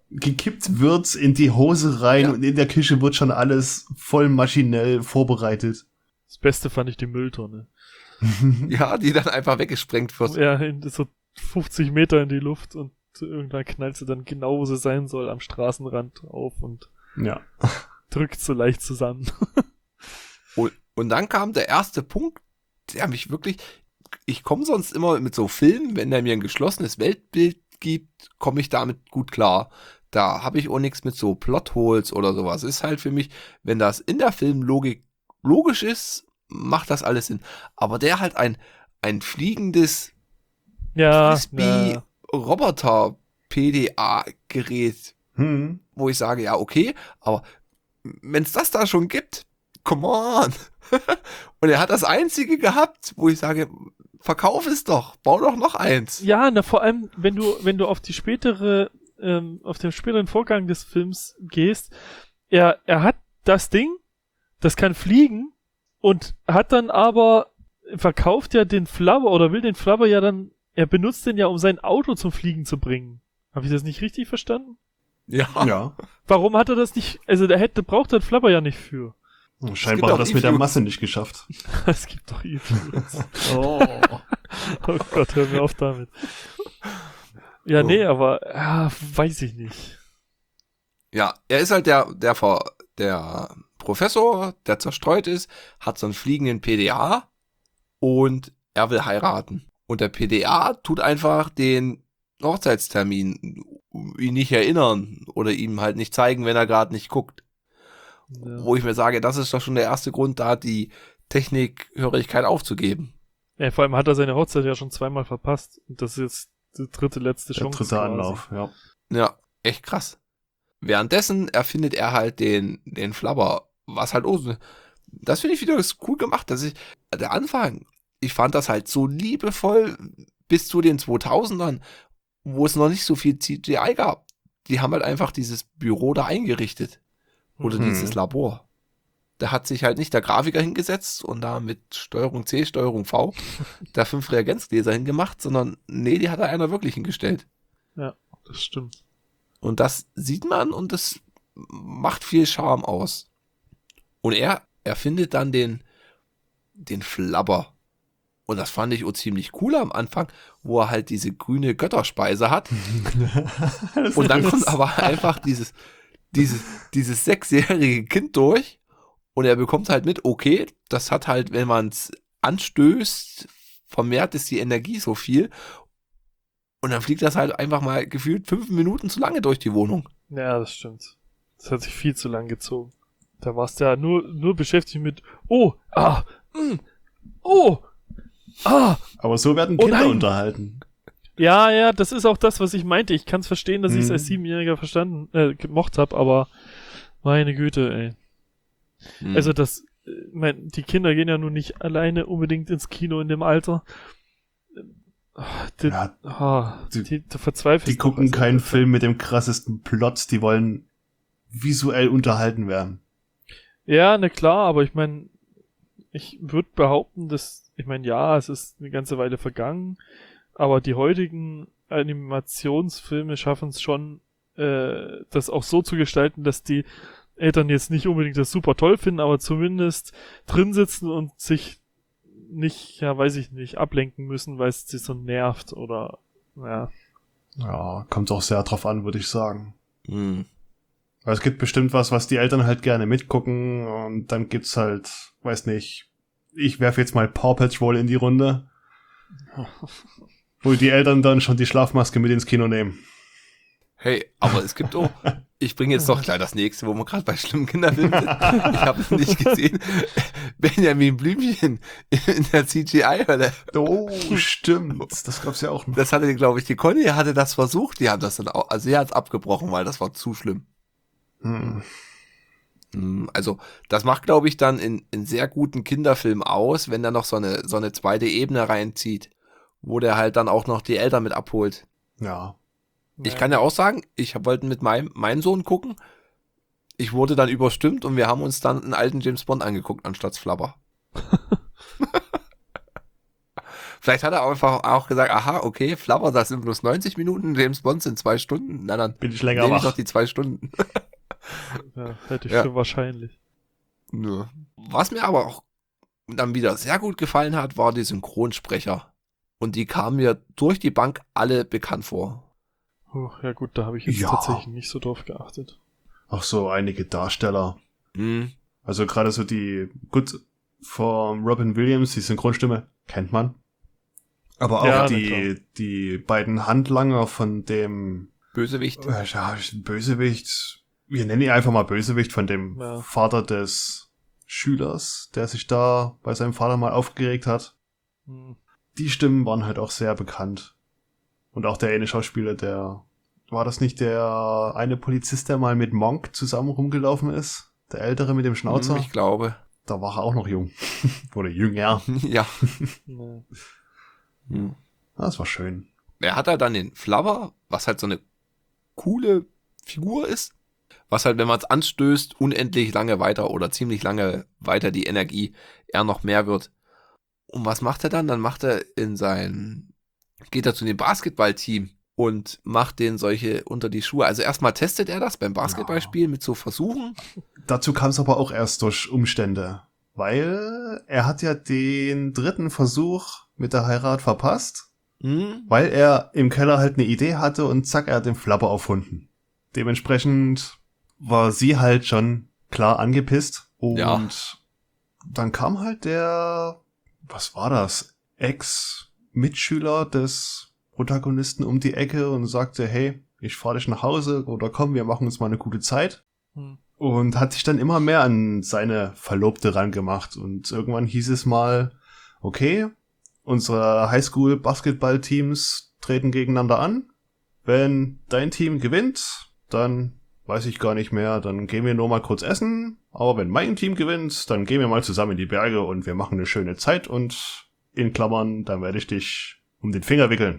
Speaker 2: gekippt wird in die Hose rein und in der Küche wird schon alles voll maschinell vorbereitet.
Speaker 3: Das Beste fand ich die Mülltonne.
Speaker 1: Ja, die dann einfach weggesprengt wird.
Speaker 3: Ja, so 50 Meter in die Luft und irgendwann knallt sie dann genau, wo sie sein soll, am Straßenrand auf und drückt so leicht zusammen.
Speaker 1: Und dann kam der erste Punkt, der mich wirklich, ich komme sonst immer mit so Filmen, wenn der mir ein geschlossenes Weltbild gibt, komme ich damit gut klar. Da habe ich auch nichts mit so Plotholes oder sowas. Ist halt für mich, wenn das in der Filmlogik logisch ist, macht das alles Sinn. Aber der halt ein fliegendes Frisbee-Roboter-PDA-Gerät, wo ich sage, ja, okay, aber wenn es das da schon gibt, come on. Und er hat das einzige gehabt, wo ich sage, verkauf es doch, bau doch noch eins.
Speaker 3: Ja, vor allem, wenn du auf die auf den späteren Vorgang des Films gehst, er hat das Ding, das kann fliegen und hat dann aber verkauft ja den Flubber oder will den Flubber ja dann, er benutzt den ja, um sein Auto zum Fliegen zu bringen. Habe ich das nicht richtig verstanden?
Speaker 2: Ja.
Speaker 3: Warum hat er das nicht, also braucht er den Flubber ja nicht für.
Speaker 2: Scheinbar hat er das mit der Masse nicht geschafft.
Speaker 3: Es gibt doch E-Fuels. Oh Gott, hör mir auf damit. Ja, nee, aber weiß ich nicht.
Speaker 1: Ja, er ist halt der Professor, der zerstreut ist, hat so einen fliegenden PDA und er will heiraten. Und der PDA tut einfach den Hochzeitstermin ihn nicht erinnern oder ihm halt nicht zeigen, wenn er gerade nicht guckt. Ja. Wo ich mir sage, das ist doch schon der erste Grund, da die Technikhörigkeit aufzugeben.
Speaker 3: Ja, vor allem hat er seine Hochzeit ja schon zweimal verpasst. Und das ist jetzt die letzte Chance.
Speaker 2: Der dritte Anlauf, ja.
Speaker 1: Ja, echt krass. Währenddessen erfindet er halt den Flubber, was halt das finde ich wieder cool gemacht, der Anfang, ich fand das halt so liebevoll bis zu den 2000ern, wo es noch nicht so viel CGI gab. Die haben halt einfach dieses Büro da eingerichtet. Oder dieses Labor. Da hat sich halt nicht der Grafiker hingesetzt und da mit Steuerung C, Steuerung V da 5 Reagenzgläser hingemacht, sondern nee, die hat da einer wirklich hingestellt.
Speaker 3: Ja, das stimmt.
Speaker 1: Und das sieht man und das macht viel Charme aus. Und er findet dann den Flubber. Und das fand ich auch ziemlich cool am Anfang, wo er halt diese grüne Götterspeise hat. Und dann kommt aber einfach dieses 6-jährige Kind durch und er bekommt halt mit, okay, das hat halt, wenn man es anstößt, vermehrt ist die Energie so viel und dann fliegt das halt einfach mal gefühlt 5 Minuten zu lange durch die Wohnung.
Speaker 3: Ja, das stimmt. Das hat sich viel zu lang gezogen. Da warst du ja nur beschäftigt mit
Speaker 2: Aber so werden Kinder unterhalten.
Speaker 3: Ja, das ist auch das, was ich meinte. Ich kann es verstehen, dass ich es als 7-Jähriger gemocht habe, aber meine Güte, ey. Also die Kinder gehen ja nun nicht alleine unbedingt ins Kino in dem Alter. Du verzweifelst.
Speaker 2: Die gucken keinen Film mit dem krassesten Plot, die wollen visuell unterhalten werden.
Speaker 3: Ja, na klar, aber ich meine, ich würde behaupten, es ist eine ganze Weile vergangen, aber die heutigen Animationsfilme schaffen es schon, das auch so zu gestalten, dass die Eltern jetzt nicht unbedingt das super toll finden, aber zumindest drin sitzen und sich nicht, ablenken müssen, weil es sie so nervt oder, ja.
Speaker 2: Ja, kommt auch sehr drauf an, würde ich sagen. Weil es gibt bestimmt was die Eltern halt gerne mitgucken und dann gibt's halt, weiß nicht, ich werfe jetzt mal Paw Patrol in die Runde, wo die Eltern dann schon die Schlafmaske mit ins Kino nehmen.
Speaker 1: Hey, aber es gibt auch, ich bringe jetzt doch gleich das nächste, wo wir gerade bei schlimmen Kinderfilmen sind. Ich habe es nicht gesehen. Benjamin Blümchen in der CGI-Hölle.
Speaker 2: Oh, stimmt. Das gab's ja auch noch.
Speaker 1: Das hatte, glaube ich, die Conny hatte das versucht. Die haben das dann auch, also sie hat es abgebrochen, weil das war zu schlimm. Also, das macht, glaube ich, dann in sehr guten Kinderfilmen aus, wenn da noch so eine zweite Ebene reinzieht, wo der halt dann auch noch die Eltern mit abholt.
Speaker 2: Ja.
Speaker 1: Ich kann ja auch sagen, ich wollte mit meinem Sohn gucken. Ich wurde dann überstimmt und wir haben uns dann einen alten James Bond angeguckt, anstatt Flubber. Vielleicht hat er einfach auch gesagt, aha, okay, Flubber, das sind bloß 90 Minuten, James Bond sind 2 Stunden. Na dann
Speaker 2: Bin ich länger
Speaker 1: nehme ich
Speaker 2: wach.
Speaker 1: doch die 2 Stunden.
Speaker 3: Ja, hätte ich
Speaker 1: Ja.
Speaker 3: für wahrscheinlich.
Speaker 1: Ja. Was mir aber auch dann wieder sehr gut gefallen hat, war die Synchronsprecher. Und die kamen mir durch die Bank alle bekannt vor.
Speaker 3: Ja gut, da habe ich jetzt
Speaker 2: Ja.
Speaker 3: tatsächlich nicht so drauf geachtet.
Speaker 2: Auch so einige Darsteller.
Speaker 1: Mhm.
Speaker 2: Also gerade so gut, von Robin Williams, die Synchronstimme, kennt man. Aber auch
Speaker 3: Ja, na
Speaker 2: die beiden Handlanger von dem
Speaker 1: Bösewicht.
Speaker 2: Bösewicht, wir nennen ihn einfach mal Bösewicht, von dem
Speaker 3: Ja.
Speaker 2: Vater des Schülers, der sich da bei seinem Vater mal aufgeregt hat.
Speaker 3: Hm.
Speaker 2: Die Stimmen waren halt auch sehr bekannt. Und auch der eine Schauspieler, war das nicht der eine Polizist, der mal mit Monk zusammen rumgelaufen ist? Der Ältere mit dem Schnauzer?
Speaker 1: Ich glaube.
Speaker 2: Da war er auch noch jung. Oder jünger.
Speaker 1: Ja.
Speaker 3: Ja.
Speaker 1: Mhm.
Speaker 2: Das war schön.
Speaker 1: Er hat halt dann den Flubber, was halt so eine coole Figur ist. Was halt, wenn man es anstößt, unendlich lange weiter oder ziemlich lange weiter die Energie eher noch mehr wird. Und was macht er dann? Dann geht er zu dem Basketballteam und macht denen solche unter die Schuhe. Also erstmal testet er das beim Basketballspiel mit so Versuchen.
Speaker 2: Dazu kam es aber auch erst durch Umstände. Weil er hat ja den 3. Versuch mit der Heirat verpasst. Weil er im Keller halt eine Idee hatte und zack, er hat den Flubber erfunden. Dementsprechend war sie halt schon klar angepisst. Und
Speaker 1: Ja.
Speaker 2: dann kam halt was war das? Ex-Mitschüler des Protagonisten um die Ecke und sagte, hey, ich fahr dich nach Hause oder komm, wir machen uns mal eine gute Zeit.
Speaker 3: Hm.
Speaker 2: Und hat sich dann immer mehr an seine Verlobte rangemacht. Und irgendwann hieß es mal, okay, unsere Highschool-Basketball-Teams treten gegeneinander an. Wenn dein Team gewinnt, dann weiß ich gar nicht mehr, dann gehen wir nur mal kurz essen. Aber wenn mein Team gewinnt, dann gehen wir mal zusammen in die Berge und wir machen eine schöne Zeit und in Klammern, dann werde ich dich um den Finger wickeln.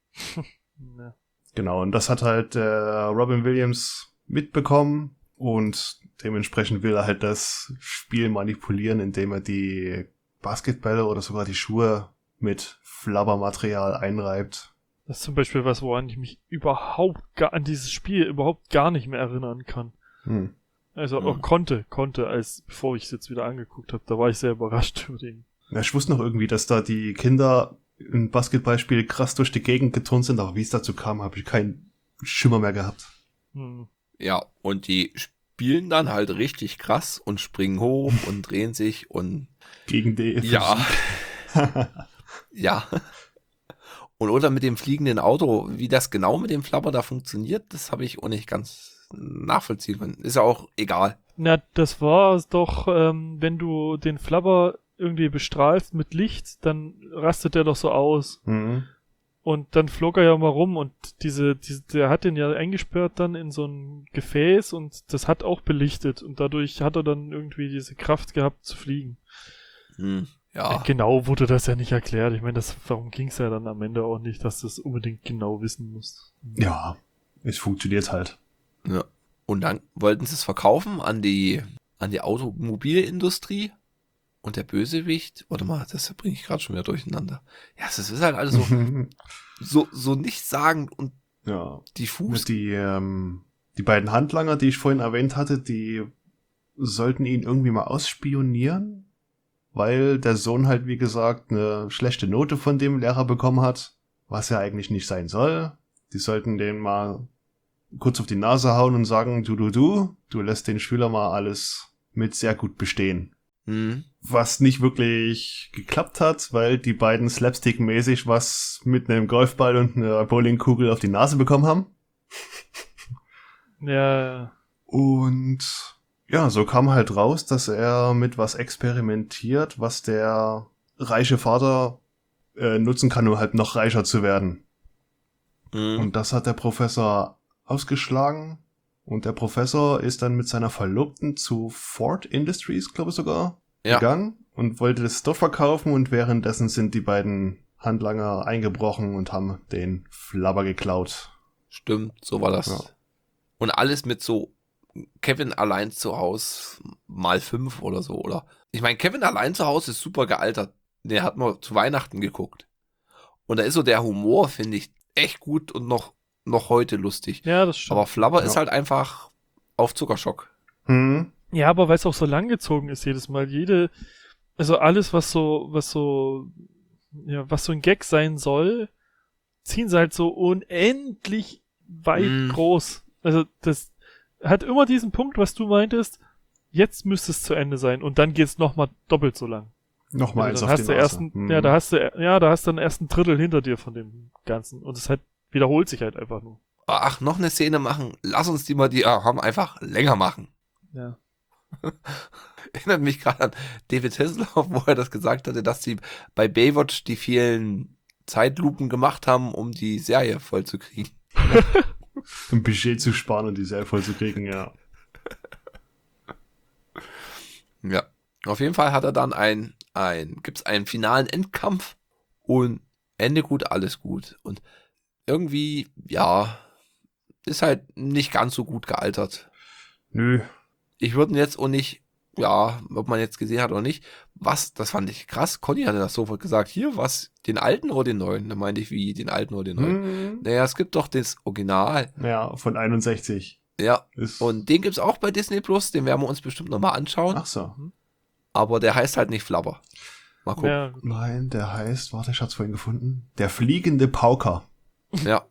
Speaker 3: Ja.
Speaker 2: Genau, und das hat halt Robin Williams mitbekommen und dementsprechend will er halt das Spiel manipulieren, indem er die Basketbälle oder sogar die Schuhe mit Flubbermaterial einreibt.
Speaker 3: Das ist zum Beispiel was, woran ich mich an dieses Spiel überhaupt gar nicht mehr erinnern kann. Also auch konnte, bevor ich es jetzt wieder angeguckt habe, da war ich sehr überrascht über den.
Speaker 2: Ja, ich wusste noch irgendwie, dass da die Kinder im Basketballspiel krass durch die Gegend geturnt sind, aber wie es dazu kam, habe ich keinen Schimmer mehr gehabt.
Speaker 3: Hm.
Speaker 1: Ja, und die spielen dann halt richtig krass und springen hoch und drehen sich und
Speaker 2: Gegen die
Speaker 1: ja. Ja. Und oder mit dem fliegenden Auto, wie das genau mit dem Flubber da funktioniert, das habe ich auch nicht ganz nachvollziehen können. Ist ja auch egal.
Speaker 3: Na, das war doch, wenn du den Flubber irgendwie bestrahlst mit Licht, dann rastet der doch so aus.
Speaker 2: Mhm.
Speaker 3: Und dann flog er ja mal rum und der hat den ja eingesperrt dann in so ein Gefäß und das hat auch belichtet und dadurch hat er dann irgendwie diese Kraft gehabt zu fliegen.
Speaker 1: Ja.
Speaker 3: Genau wurde das ja nicht erklärt. Ich meine, darum ging es ja dann am Ende auch nicht, dass du es unbedingt genau wissen musst.
Speaker 2: Ja, es funktioniert halt.
Speaker 1: Ja. Und dann wollten sie es verkaufen an die Automobilindustrie. Und der Bösewicht, warte mal, das bringe ich gerade schon wieder durcheinander. Ja, das ist halt alles so nichtssagend und
Speaker 2: ja.
Speaker 1: diffus.
Speaker 2: Die beiden Handlanger, die ich vorhin erwähnt hatte, die sollten ihn irgendwie mal ausspionieren, weil der Sohn halt, wie gesagt, eine schlechte Note von dem Lehrer bekommen hat, was ja eigentlich nicht sein soll. Die sollten den mal kurz auf die Nase hauen und sagen, du lässt den Schüler mal alles mit sehr gut bestehen. Was nicht wirklich geklappt hat, weil die beiden slapstick-mäßig was mit einem Golfball und einer Bowlingkugel auf die Nase bekommen haben.
Speaker 3: Ja.
Speaker 2: Und ja, so kam halt raus, dass er mit was experimentiert, was der reiche Vater nutzen kann, um halt noch reicher zu werden. Und das hat der Professor ausgeschlagen. Und der Professor ist dann mit seiner Verlobten zu Ford Industries, glaube ich sogar, gegangen und wollte das Stoff verkaufen und währenddessen sind die beiden Handlanger eingebrochen und haben den Flubber geklaut.
Speaker 1: Stimmt, so war das. Ja. Und alles mit so Kevin allein zu Hause mal 5 oder so, oder? Ich meine, Kevin allein zu Hause ist super gealtert. Den hat man zu Weihnachten geguckt. Und da ist so der Humor, finde ich, echt gut und noch heute lustig.
Speaker 3: Ja, das stimmt.
Speaker 1: Aber Flubber ist halt einfach auf Zuckerschock.
Speaker 2: Hm.
Speaker 3: Ja, aber weil es auch so langgezogen ist jedes Mal. Also alles, was so ein Gag sein soll, ziehen sie halt so unendlich weit groß. Also das hat immer diesen Punkt, was du meintest, jetzt müsste es zu Ende sein und dann geht's nochmal doppelt so lang.
Speaker 2: Nochmal eins
Speaker 3: dann
Speaker 2: auf
Speaker 3: hast
Speaker 2: den
Speaker 3: du
Speaker 2: Nase.
Speaker 3: da hast du dann erst ein Drittel hinter dir von dem Ganzen und es halt wiederholt sich halt einfach nur.
Speaker 1: Ach, noch eine Szene machen. Lass uns die haben einfach länger machen.
Speaker 3: Ja.
Speaker 1: Erinnert mich gerade an David Hasselhoff, wo er das gesagt hatte, dass sie bei Baywatch die vielen Zeitlupen gemacht haben, um die Serie voll zu kriegen.
Speaker 2: Ein Budget zu sparen und die Serie voll zu kriegen, ja.
Speaker 1: Ja. Auf jeden Fall hat er dann gibt's einen finalen Endkampf und Ende gut, alles gut. Und irgendwie, ja, ist halt nicht ganz so gut gealtert.
Speaker 2: Nö.
Speaker 1: Ich würde ihn jetzt auch nicht, ja, ob man jetzt gesehen hat oder nicht, das fand ich krass. Conny hatte das sofort gesagt, hier, was, den alten oder den neuen? Da meinte ich, wie, den alten oder den neuen? Naja, es gibt doch das Original.
Speaker 2: Ja, von 61.
Speaker 1: Ja, und den gibt's auch bei Disney Plus, den werden wir uns bestimmt nochmal anschauen.
Speaker 2: Ach so.
Speaker 1: Aber der heißt halt nicht Flubber. Mal gucken.
Speaker 3: Ja.
Speaker 2: Nein, der heißt, warte, ich hab's vorhin gefunden. Der fliegende Pauker.
Speaker 1: Ja.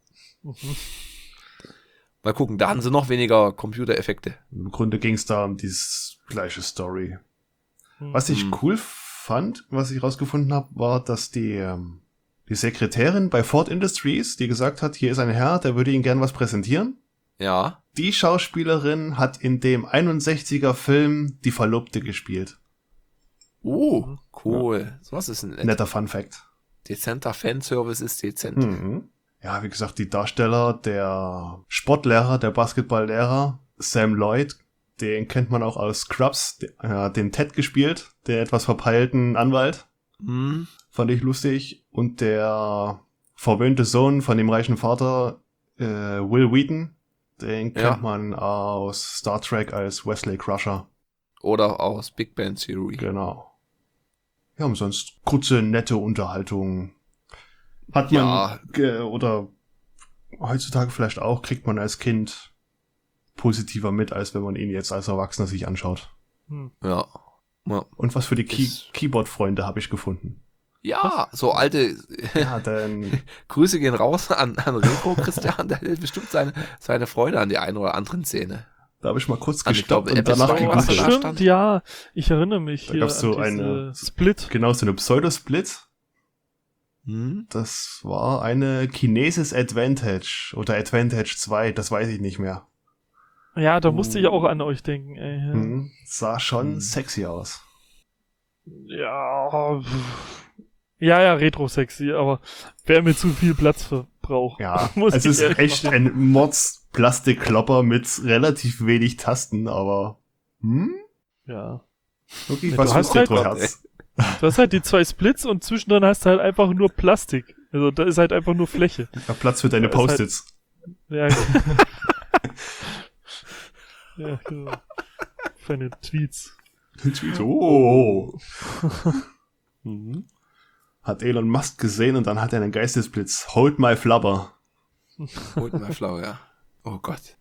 Speaker 1: Mal gucken, da haben sie noch weniger Computereffekte.
Speaker 2: Im Grunde ging's da um dieses gleiche Story. Was ich cool fand, was ich rausgefunden habe, war, dass die Sekretärin bei Ford Industries, die gesagt hat, hier ist ein Herr, der würde Ihnen gern was präsentieren.
Speaker 1: Ja.
Speaker 2: Die Schauspielerin hat in dem 61er Film die Verlobte gespielt.
Speaker 1: Oh, cool. Ja. Sowas ist ein
Speaker 2: netter Fun-Fact.
Speaker 1: Dezenter Fanservice ist dezent.
Speaker 2: Mhm. Ja, wie gesagt, die Darsteller, der Sportlehrer, der Basketballlehrer, Sam Lloyd, den kennt man auch aus Scrubs, den Ted gespielt, der etwas verpeilten Anwalt. Fand ich lustig. Und der verwöhnte Sohn von dem reichen Vater, Will Wheaton, den kennt man aus Star Trek als Wesley Crusher.
Speaker 1: Oder aus Big Bang Theory.
Speaker 2: Genau. Ja, umsonst kurze, nette Unterhaltung. Hat man, oder heutzutage vielleicht auch, kriegt man als Kind positiver mit, als wenn man ihn jetzt als Erwachsener sich anschaut.
Speaker 1: Ja.
Speaker 2: Und was für die Keyboard-Freunde habe ich gefunden.
Speaker 1: Ja, so alte
Speaker 2: dann
Speaker 1: Grüße gehen raus an Rico Christian, der hat bestimmt seine Freude an die eine oder anderen Szene.
Speaker 2: Da habe ich mal kurz gestoppt und danach
Speaker 3: gegoogelt. Stimmt, ja, ich erinnere mich.
Speaker 2: Da gab es so eine
Speaker 3: Split.
Speaker 2: Genau, so eine Pseudo-Split. Das war eine Kinesis Advantage oder Advantage 2, das weiß ich nicht mehr.
Speaker 3: Ja, da musste ich auch an euch denken. Ey.
Speaker 2: Sah schon sexy aus.
Speaker 3: Ja, retro-sexy, aber wäre mir zu viel Platz verbraucht.
Speaker 2: Ja, es ist echt ein Mods-Plastikklopper mit relativ wenig Tasten, aber
Speaker 3: ja.
Speaker 2: Wirklich was fürs Retro-Herz.
Speaker 3: Du hast halt die 2 Splits und zwischendrin hast du halt einfach nur Plastik. Also da ist halt einfach nur Fläche.
Speaker 2: Ja, Platz für deine Post-its.
Speaker 3: Halt, ja, genau. Für deine Tweets.
Speaker 2: Oh. Hat Elon Musk gesehen und dann hat er einen Geistesblitz. Hold my flubber.
Speaker 1: Hold my flubber, ja. Oh Gott.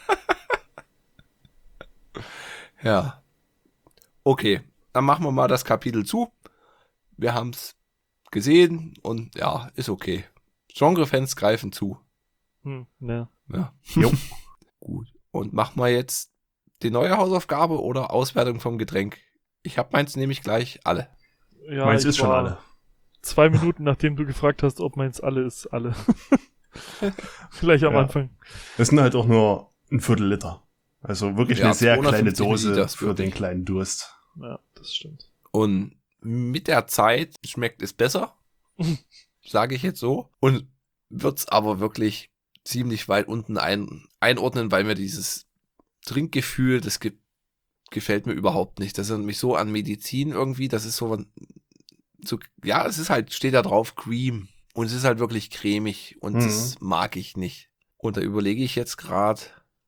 Speaker 1: Ja. Okay, dann machen wir mal das Kapitel zu. Wir haben's gesehen und ja, ist okay. Genre-Fans greifen zu.
Speaker 3: Ja.
Speaker 2: Jo.
Speaker 1: Gut. Und machen wir jetzt die neue Hausaufgabe oder Auswertung vom Getränk? Ich habe meins nämlich gleich alle.
Speaker 3: Ja,
Speaker 2: meins ist schon alle.
Speaker 3: 2 Minuten, nachdem du gefragt hast, ob meins alle ist, alle. Gleich am Anfang.
Speaker 2: Das sind halt auch nur ein Viertel Liter. Also wirklich eine sehr kleine Dose für den kleinen Durst.
Speaker 3: Ja, das stimmt.
Speaker 1: Und mit der Zeit schmeckt es besser, sage ich jetzt so. Und wird's aber wirklich ziemlich weit unten einordnen, weil mir dieses Trinkgefühl, das gefällt mir überhaupt nicht. Das erinnert mich so an Medizin irgendwie. Das ist so, ja, es ist halt, steht da drauf, Cream. Und es ist halt wirklich cremig. Und das mag ich nicht. Und da überlege ich jetzt gerade,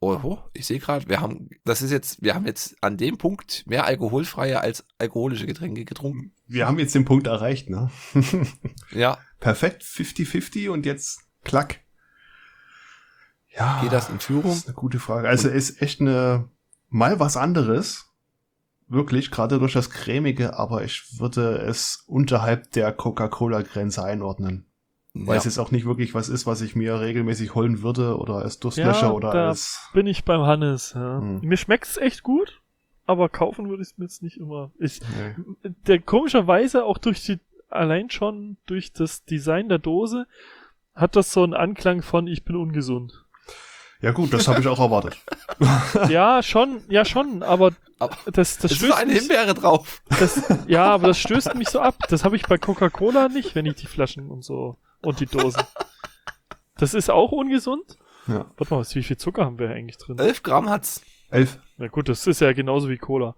Speaker 1: Oh, ich sehe gerade, wir haben jetzt an dem Punkt mehr alkoholfreie als alkoholische Getränke getrunken.
Speaker 2: Wir haben jetzt den Punkt erreicht, ne?
Speaker 1: Ja.
Speaker 2: Perfekt, 50-50 und jetzt klack. Ja.
Speaker 1: Geht das in Führung?
Speaker 2: Das ist eine gute Frage. Also ist echt mal was anderes. Wirklich, gerade durch das Cremige, aber ich würde es unterhalb der Coca-Cola-Grenze einordnen. Weil es jetzt auch nicht wirklich was ist, was ich mir regelmäßig holen würde oder als Durstlöscher oder
Speaker 3: da
Speaker 2: als...
Speaker 3: bin ich beim Hannes. Ja. Mir schmeckt's echt gut, aber kaufen würde ich es mir jetzt nicht immer. Der komischerweise auch allein schon durch das Design der Dose hat das so einen Anklang von ich bin ungesund.
Speaker 2: Ja gut, das habe ich auch erwartet.
Speaker 3: Ja, schon, aber das
Speaker 1: Es
Speaker 3: stößt
Speaker 1: ist eine
Speaker 3: mich,
Speaker 1: Himbeere drauf.
Speaker 3: aber das stößt mich so ab. Das habe ich bei Coca-Cola nicht, wenn ich die Flaschen und die Dosen. Das ist auch ungesund?
Speaker 2: Ja.
Speaker 3: Warte mal, wie viel Zucker haben wir eigentlich drin?
Speaker 1: 11 Gramm hat's.
Speaker 2: 11.
Speaker 3: Na gut, das ist ja genauso wie Cola.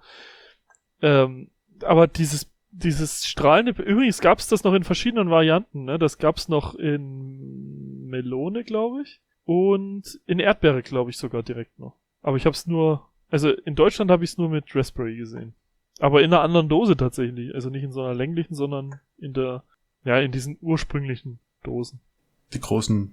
Speaker 3: Aber dieses strahlende, übrigens gab es das noch in verschiedenen Varianten, ne? Das gab's noch in Melone, glaube ich. Und in Erdbeere, glaube ich, sogar direkt noch. Aber ich habe es in Deutschland habe ich es nur mit Raspberry gesehen. Aber in einer anderen Dose tatsächlich. Also nicht in so einer länglichen, sondern in diesen ursprünglichen Dosen.
Speaker 2: Die großen,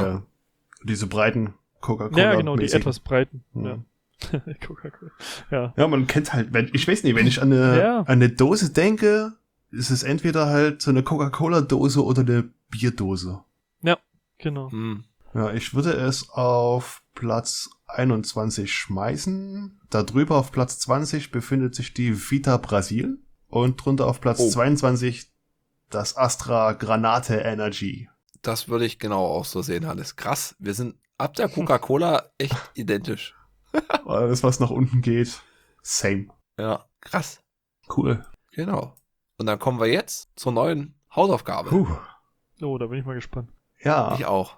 Speaker 2: diese breiten Coca-Cola.
Speaker 3: Ja, genau, die etwas breiten.
Speaker 2: Mhm.
Speaker 3: Ja. Coca-Cola. Ja.
Speaker 2: Ja, man kennt halt, ich weiß nicht, wenn ich an eine Dose denke, ist es entweder halt so eine Coca-Cola-Dose oder eine Bierdose.
Speaker 3: Ja, genau.
Speaker 2: Ja, ich würde es auf Platz 21 schmeißen. Da drüber auf Platz 20 befindet sich die Vita Brasil und drunter auf Platz 22 das Astra Granate Energy.
Speaker 1: Das würde ich genau auch so sehen, Hannes. Krass, wir sind ab der Coca-Cola echt identisch.
Speaker 2: Alles, was nach unten geht, same.
Speaker 1: Ja, krass.
Speaker 2: Cool.
Speaker 1: Genau. Und dann kommen wir jetzt zur neuen Hausaufgabe.
Speaker 3: Oh, da bin ich mal gespannt.
Speaker 2: Ja.
Speaker 1: Ich auch.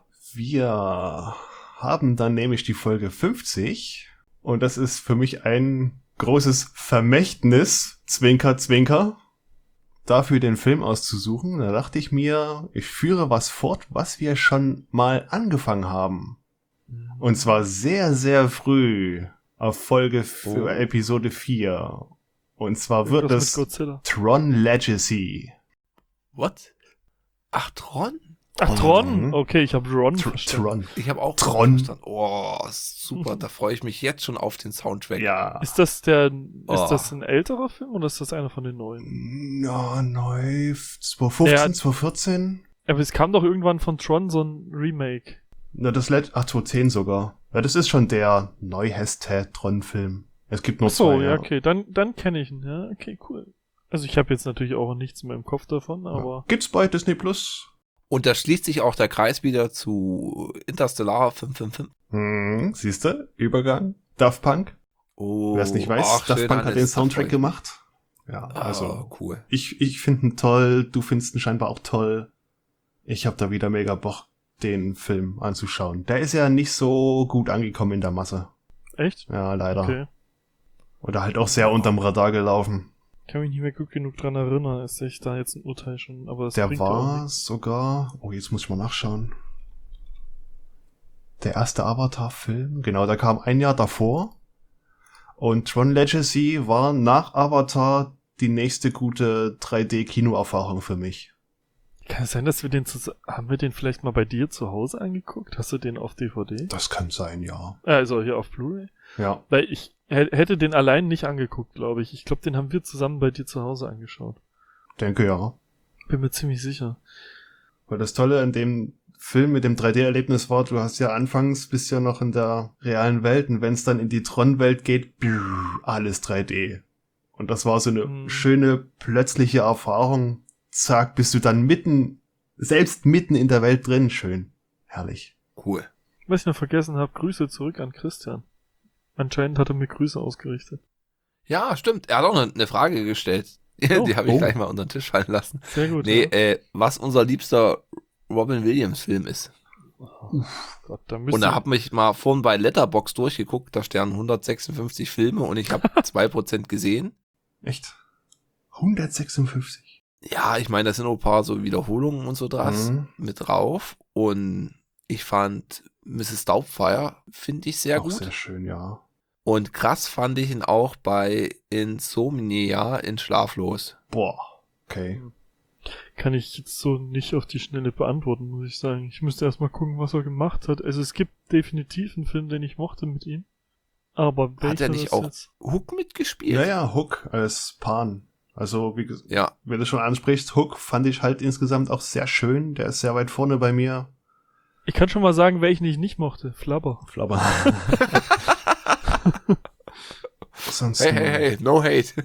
Speaker 2: Wir haben dann nämlich die Folge 50 und das ist für mich ein großes Vermächtnis, Zwinker, Zwinker, dafür den Film auszusuchen. Da dachte ich mir, ich führe was fort, was wir schon mal angefangen haben. Und zwar sehr, sehr früh auf Episode 4. Und zwar wird es Tron Legacy.
Speaker 1: What? Ach, Tron?
Speaker 3: Ach, Tron? Okay, ich habe Ron verstanden.
Speaker 2: Tron.
Speaker 1: Ich habe auch
Speaker 2: Tron
Speaker 1: verstanden. Oh, super, da freue ich mich jetzt schon auf den Soundtrack.
Speaker 2: Ja.
Speaker 3: Ist das ein älterer Film oder ist das einer von den neuen?
Speaker 2: Ja, neu, 2015, 2014.
Speaker 3: Aber es kam doch irgendwann von Tron so ein Remake.
Speaker 2: Na, 2010 sogar. Ja, das ist schon der neueste Tron-Film. Es gibt nur zwei.
Speaker 3: Ja, okay, dann kenne ich ihn. Ja, okay, cool. Also ich habe jetzt natürlich auch nichts mehr im Kopf davon, aber...
Speaker 2: Ja. Gibt's bei Disney Plus.
Speaker 1: Und da schließt sich auch der Kreis wieder zu Interstellar 555.
Speaker 2: Siehste, Übergang. Daft Punk.
Speaker 1: Oh,
Speaker 2: wer es nicht weiß, Daft Punk hat den Soundtrack gemacht. Ja, also
Speaker 1: cool.
Speaker 2: Ich finde ihn toll, du findest ihn scheinbar auch toll. Ich habe da wieder mega Bock, den Film anzuschauen. Der ist ja nicht so gut angekommen in der Masse.
Speaker 3: Echt?
Speaker 2: Ja, leider.
Speaker 3: Okay.
Speaker 2: Oder halt auch sehr unterm Radar gelaufen.
Speaker 3: Ich kann mich nicht mehr gut genug dran erinnern, als ich da jetzt ein Urteil schon, aber das
Speaker 2: der
Speaker 3: bringt
Speaker 2: war sogar, jetzt muss ich mal nachschauen. Der erste Avatar-Film, genau, der kam ein Jahr davor. Und Tron Legacy war nach Avatar die nächste gute 3D-Kinoerfahrung für mich.
Speaker 3: Kann es sein, dass haben wir den vielleicht mal bei dir zu Hause angeguckt? Hast du den auf DVD?
Speaker 2: Das kann sein, ja.
Speaker 3: Also hier auf Blu-ray?
Speaker 2: Ja.
Speaker 3: Weil ich hätte den allein nicht angeguckt, glaube ich. Ich glaube, den haben wir zusammen bei dir zu Hause angeschaut.
Speaker 2: Denke ja.
Speaker 3: Bin mir ziemlich sicher.
Speaker 2: Weil das Tolle an dem Film mit dem 3D-Erlebnis war, du hast ja anfangs, bist ja noch in der realen Welt und wenn es dann in die Tron-Welt geht, alles 3D. Und das war so eine schöne, plötzliche Erfahrung. Zack, bist du dann selbst mitten in der Welt drin. Schön. Herrlich.
Speaker 1: Cool.
Speaker 3: Was ich noch vergessen habe, Grüße zurück an Christian. Anscheinend hat er mir Grüße ausgerichtet.
Speaker 1: Ja, stimmt. Er hat auch eine Frage gestellt. Die habe ich gleich mal unter den Tisch fallen lassen.
Speaker 3: Sehr gut.
Speaker 1: Nee, was unser liebster Robin Williams-Film ist.
Speaker 3: Gott,
Speaker 1: und da habe ich mal vorhin bei Letterboxd durchgeguckt, da stehen 156 Filme und ich habe 2% gesehen.
Speaker 2: Echt? 156?
Speaker 1: Ja, ich meine, da sind noch ein paar so Wiederholungen und so mit drauf. Und ich fand Mrs. Doubtfire finde ich sehr
Speaker 2: Auch
Speaker 1: gut.
Speaker 2: sehr schön, ja.
Speaker 1: Und krass fand ich ihn auch bei Insomnia in Schlaflos.
Speaker 2: Boah, okay.
Speaker 3: Kann ich jetzt so nicht auf die Schnelle beantworten, muss ich sagen. Ich müsste erstmal gucken, was er gemacht hat. Also es gibt definitiv einen Film, den ich mochte mit ihm. Aber
Speaker 1: Hat er
Speaker 3: welcher
Speaker 1: nicht
Speaker 3: das
Speaker 1: auch
Speaker 3: jetzt?
Speaker 1: Hook mitgespielt?
Speaker 2: Ja, ja, Hook als Pan. Also, wie gesagt,
Speaker 1: Ja,
Speaker 2: wenn du schon ansprichst, Hook fand ich halt insgesamt auch sehr schön. Der ist sehr weit vorne bei mir.
Speaker 3: Ich kann schon mal sagen, welchen ich nicht mochte. Flubber.
Speaker 2: Flubber. Sonst
Speaker 1: hey, no hate.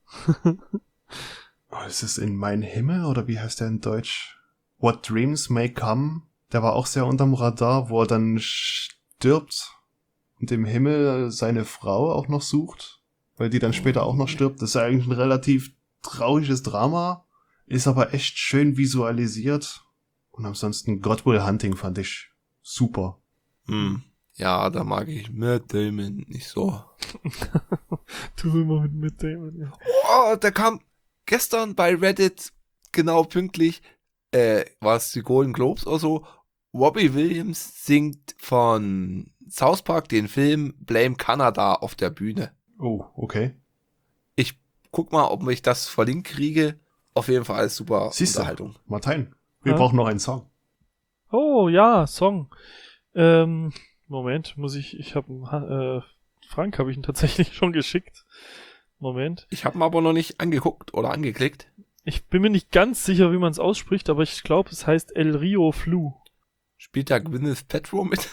Speaker 2: Oh, ist es In Mein Himmel oder wie heißt der in Deutsch? What Dreams May Come. Der war auch sehr unterm Radar, wo er dann stirbt und im Himmel seine Frau auch noch sucht, weil die dann später auch noch stirbt. Das ist eigentlich ein relativ trauriges Drama, ist aber echt schön visualisiert. Und ansonsten God Will Hunting fand ich super.
Speaker 1: Ja, da mag ich Matt Damon nicht so.
Speaker 3: Du immer mit Damon, ja.
Speaker 1: Oh, da kam gestern bei Reddit genau pünktlich, war es die Golden Globes oder so, Robbie Williams singt von South Park den Film Blame Canada auf der Bühne.
Speaker 2: Oh, okay.
Speaker 1: Ich guck mal, ob ich das verlinkt kriege. Auf jeden Fall super
Speaker 2: Siehst du,
Speaker 1: Unterhaltung.
Speaker 2: Martin, wir
Speaker 3: Ja?
Speaker 2: brauchen noch einen Song.
Speaker 3: Oh, ja, Song. Moment, Frank habe ich ihn tatsächlich schon geschickt. Moment.
Speaker 1: Ich habe ihn aber noch nicht angeguckt oder angeklickt.
Speaker 3: Ich bin mir nicht ganz sicher, wie man es ausspricht, aber ich glaube, es heißt El Rio Flu.
Speaker 1: Spielt da Gwyneth Paltrow mit?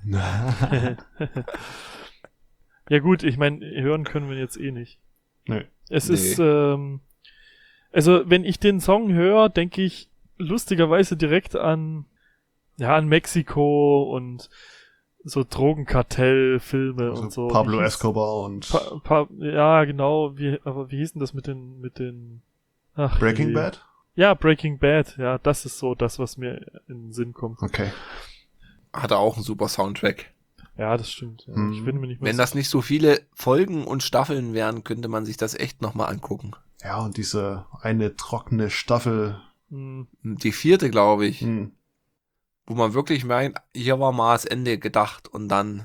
Speaker 3: Ja gut, ich meine, hören können wir jetzt eh nicht.
Speaker 2: Nö.
Speaker 3: Es
Speaker 1: Nee.
Speaker 3: ist, also wenn ich den Song höre, denke ich lustigerweise direkt an Mexiko und so Drogenkartell-Filme
Speaker 2: Also
Speaker 3: und so.
Speaker 2: Pablo
Speaker 3: Wie hieß-
Speaker 2: Escobar und
Speaker 3: ja, genau. Aber wie hieß denn das mit den ach,
Speaker 2: Breaking
Speaker 3: je.
Speaker 2: Bad?
Speaker 3: Ja, Breaking Bad. Ja, das ist so das, was mir in den Sinn kommt.
Speaker 2: Okay.
Speaker 1: Hat er auch einen super Soundtrack.
Speaker 3: Ja, das stimmt. Ja.
Speaker 2: Hm.
Speaker 3: Ich bin mir nicht mehr
Speaker 1: Wenn das nicht so viele Folgen und Staffeln wären, könnte man sich das echt nochmal angucken.
Speaker 2: Ja, und diese eine trockene Staffel.
Speaker 3: Hm.
Speaker 1: Die 4., glaube ich,
Speaker 2: Hm.
Speaker 1: wo man wirklich meint, hier war mal das Ende gedacht und dann,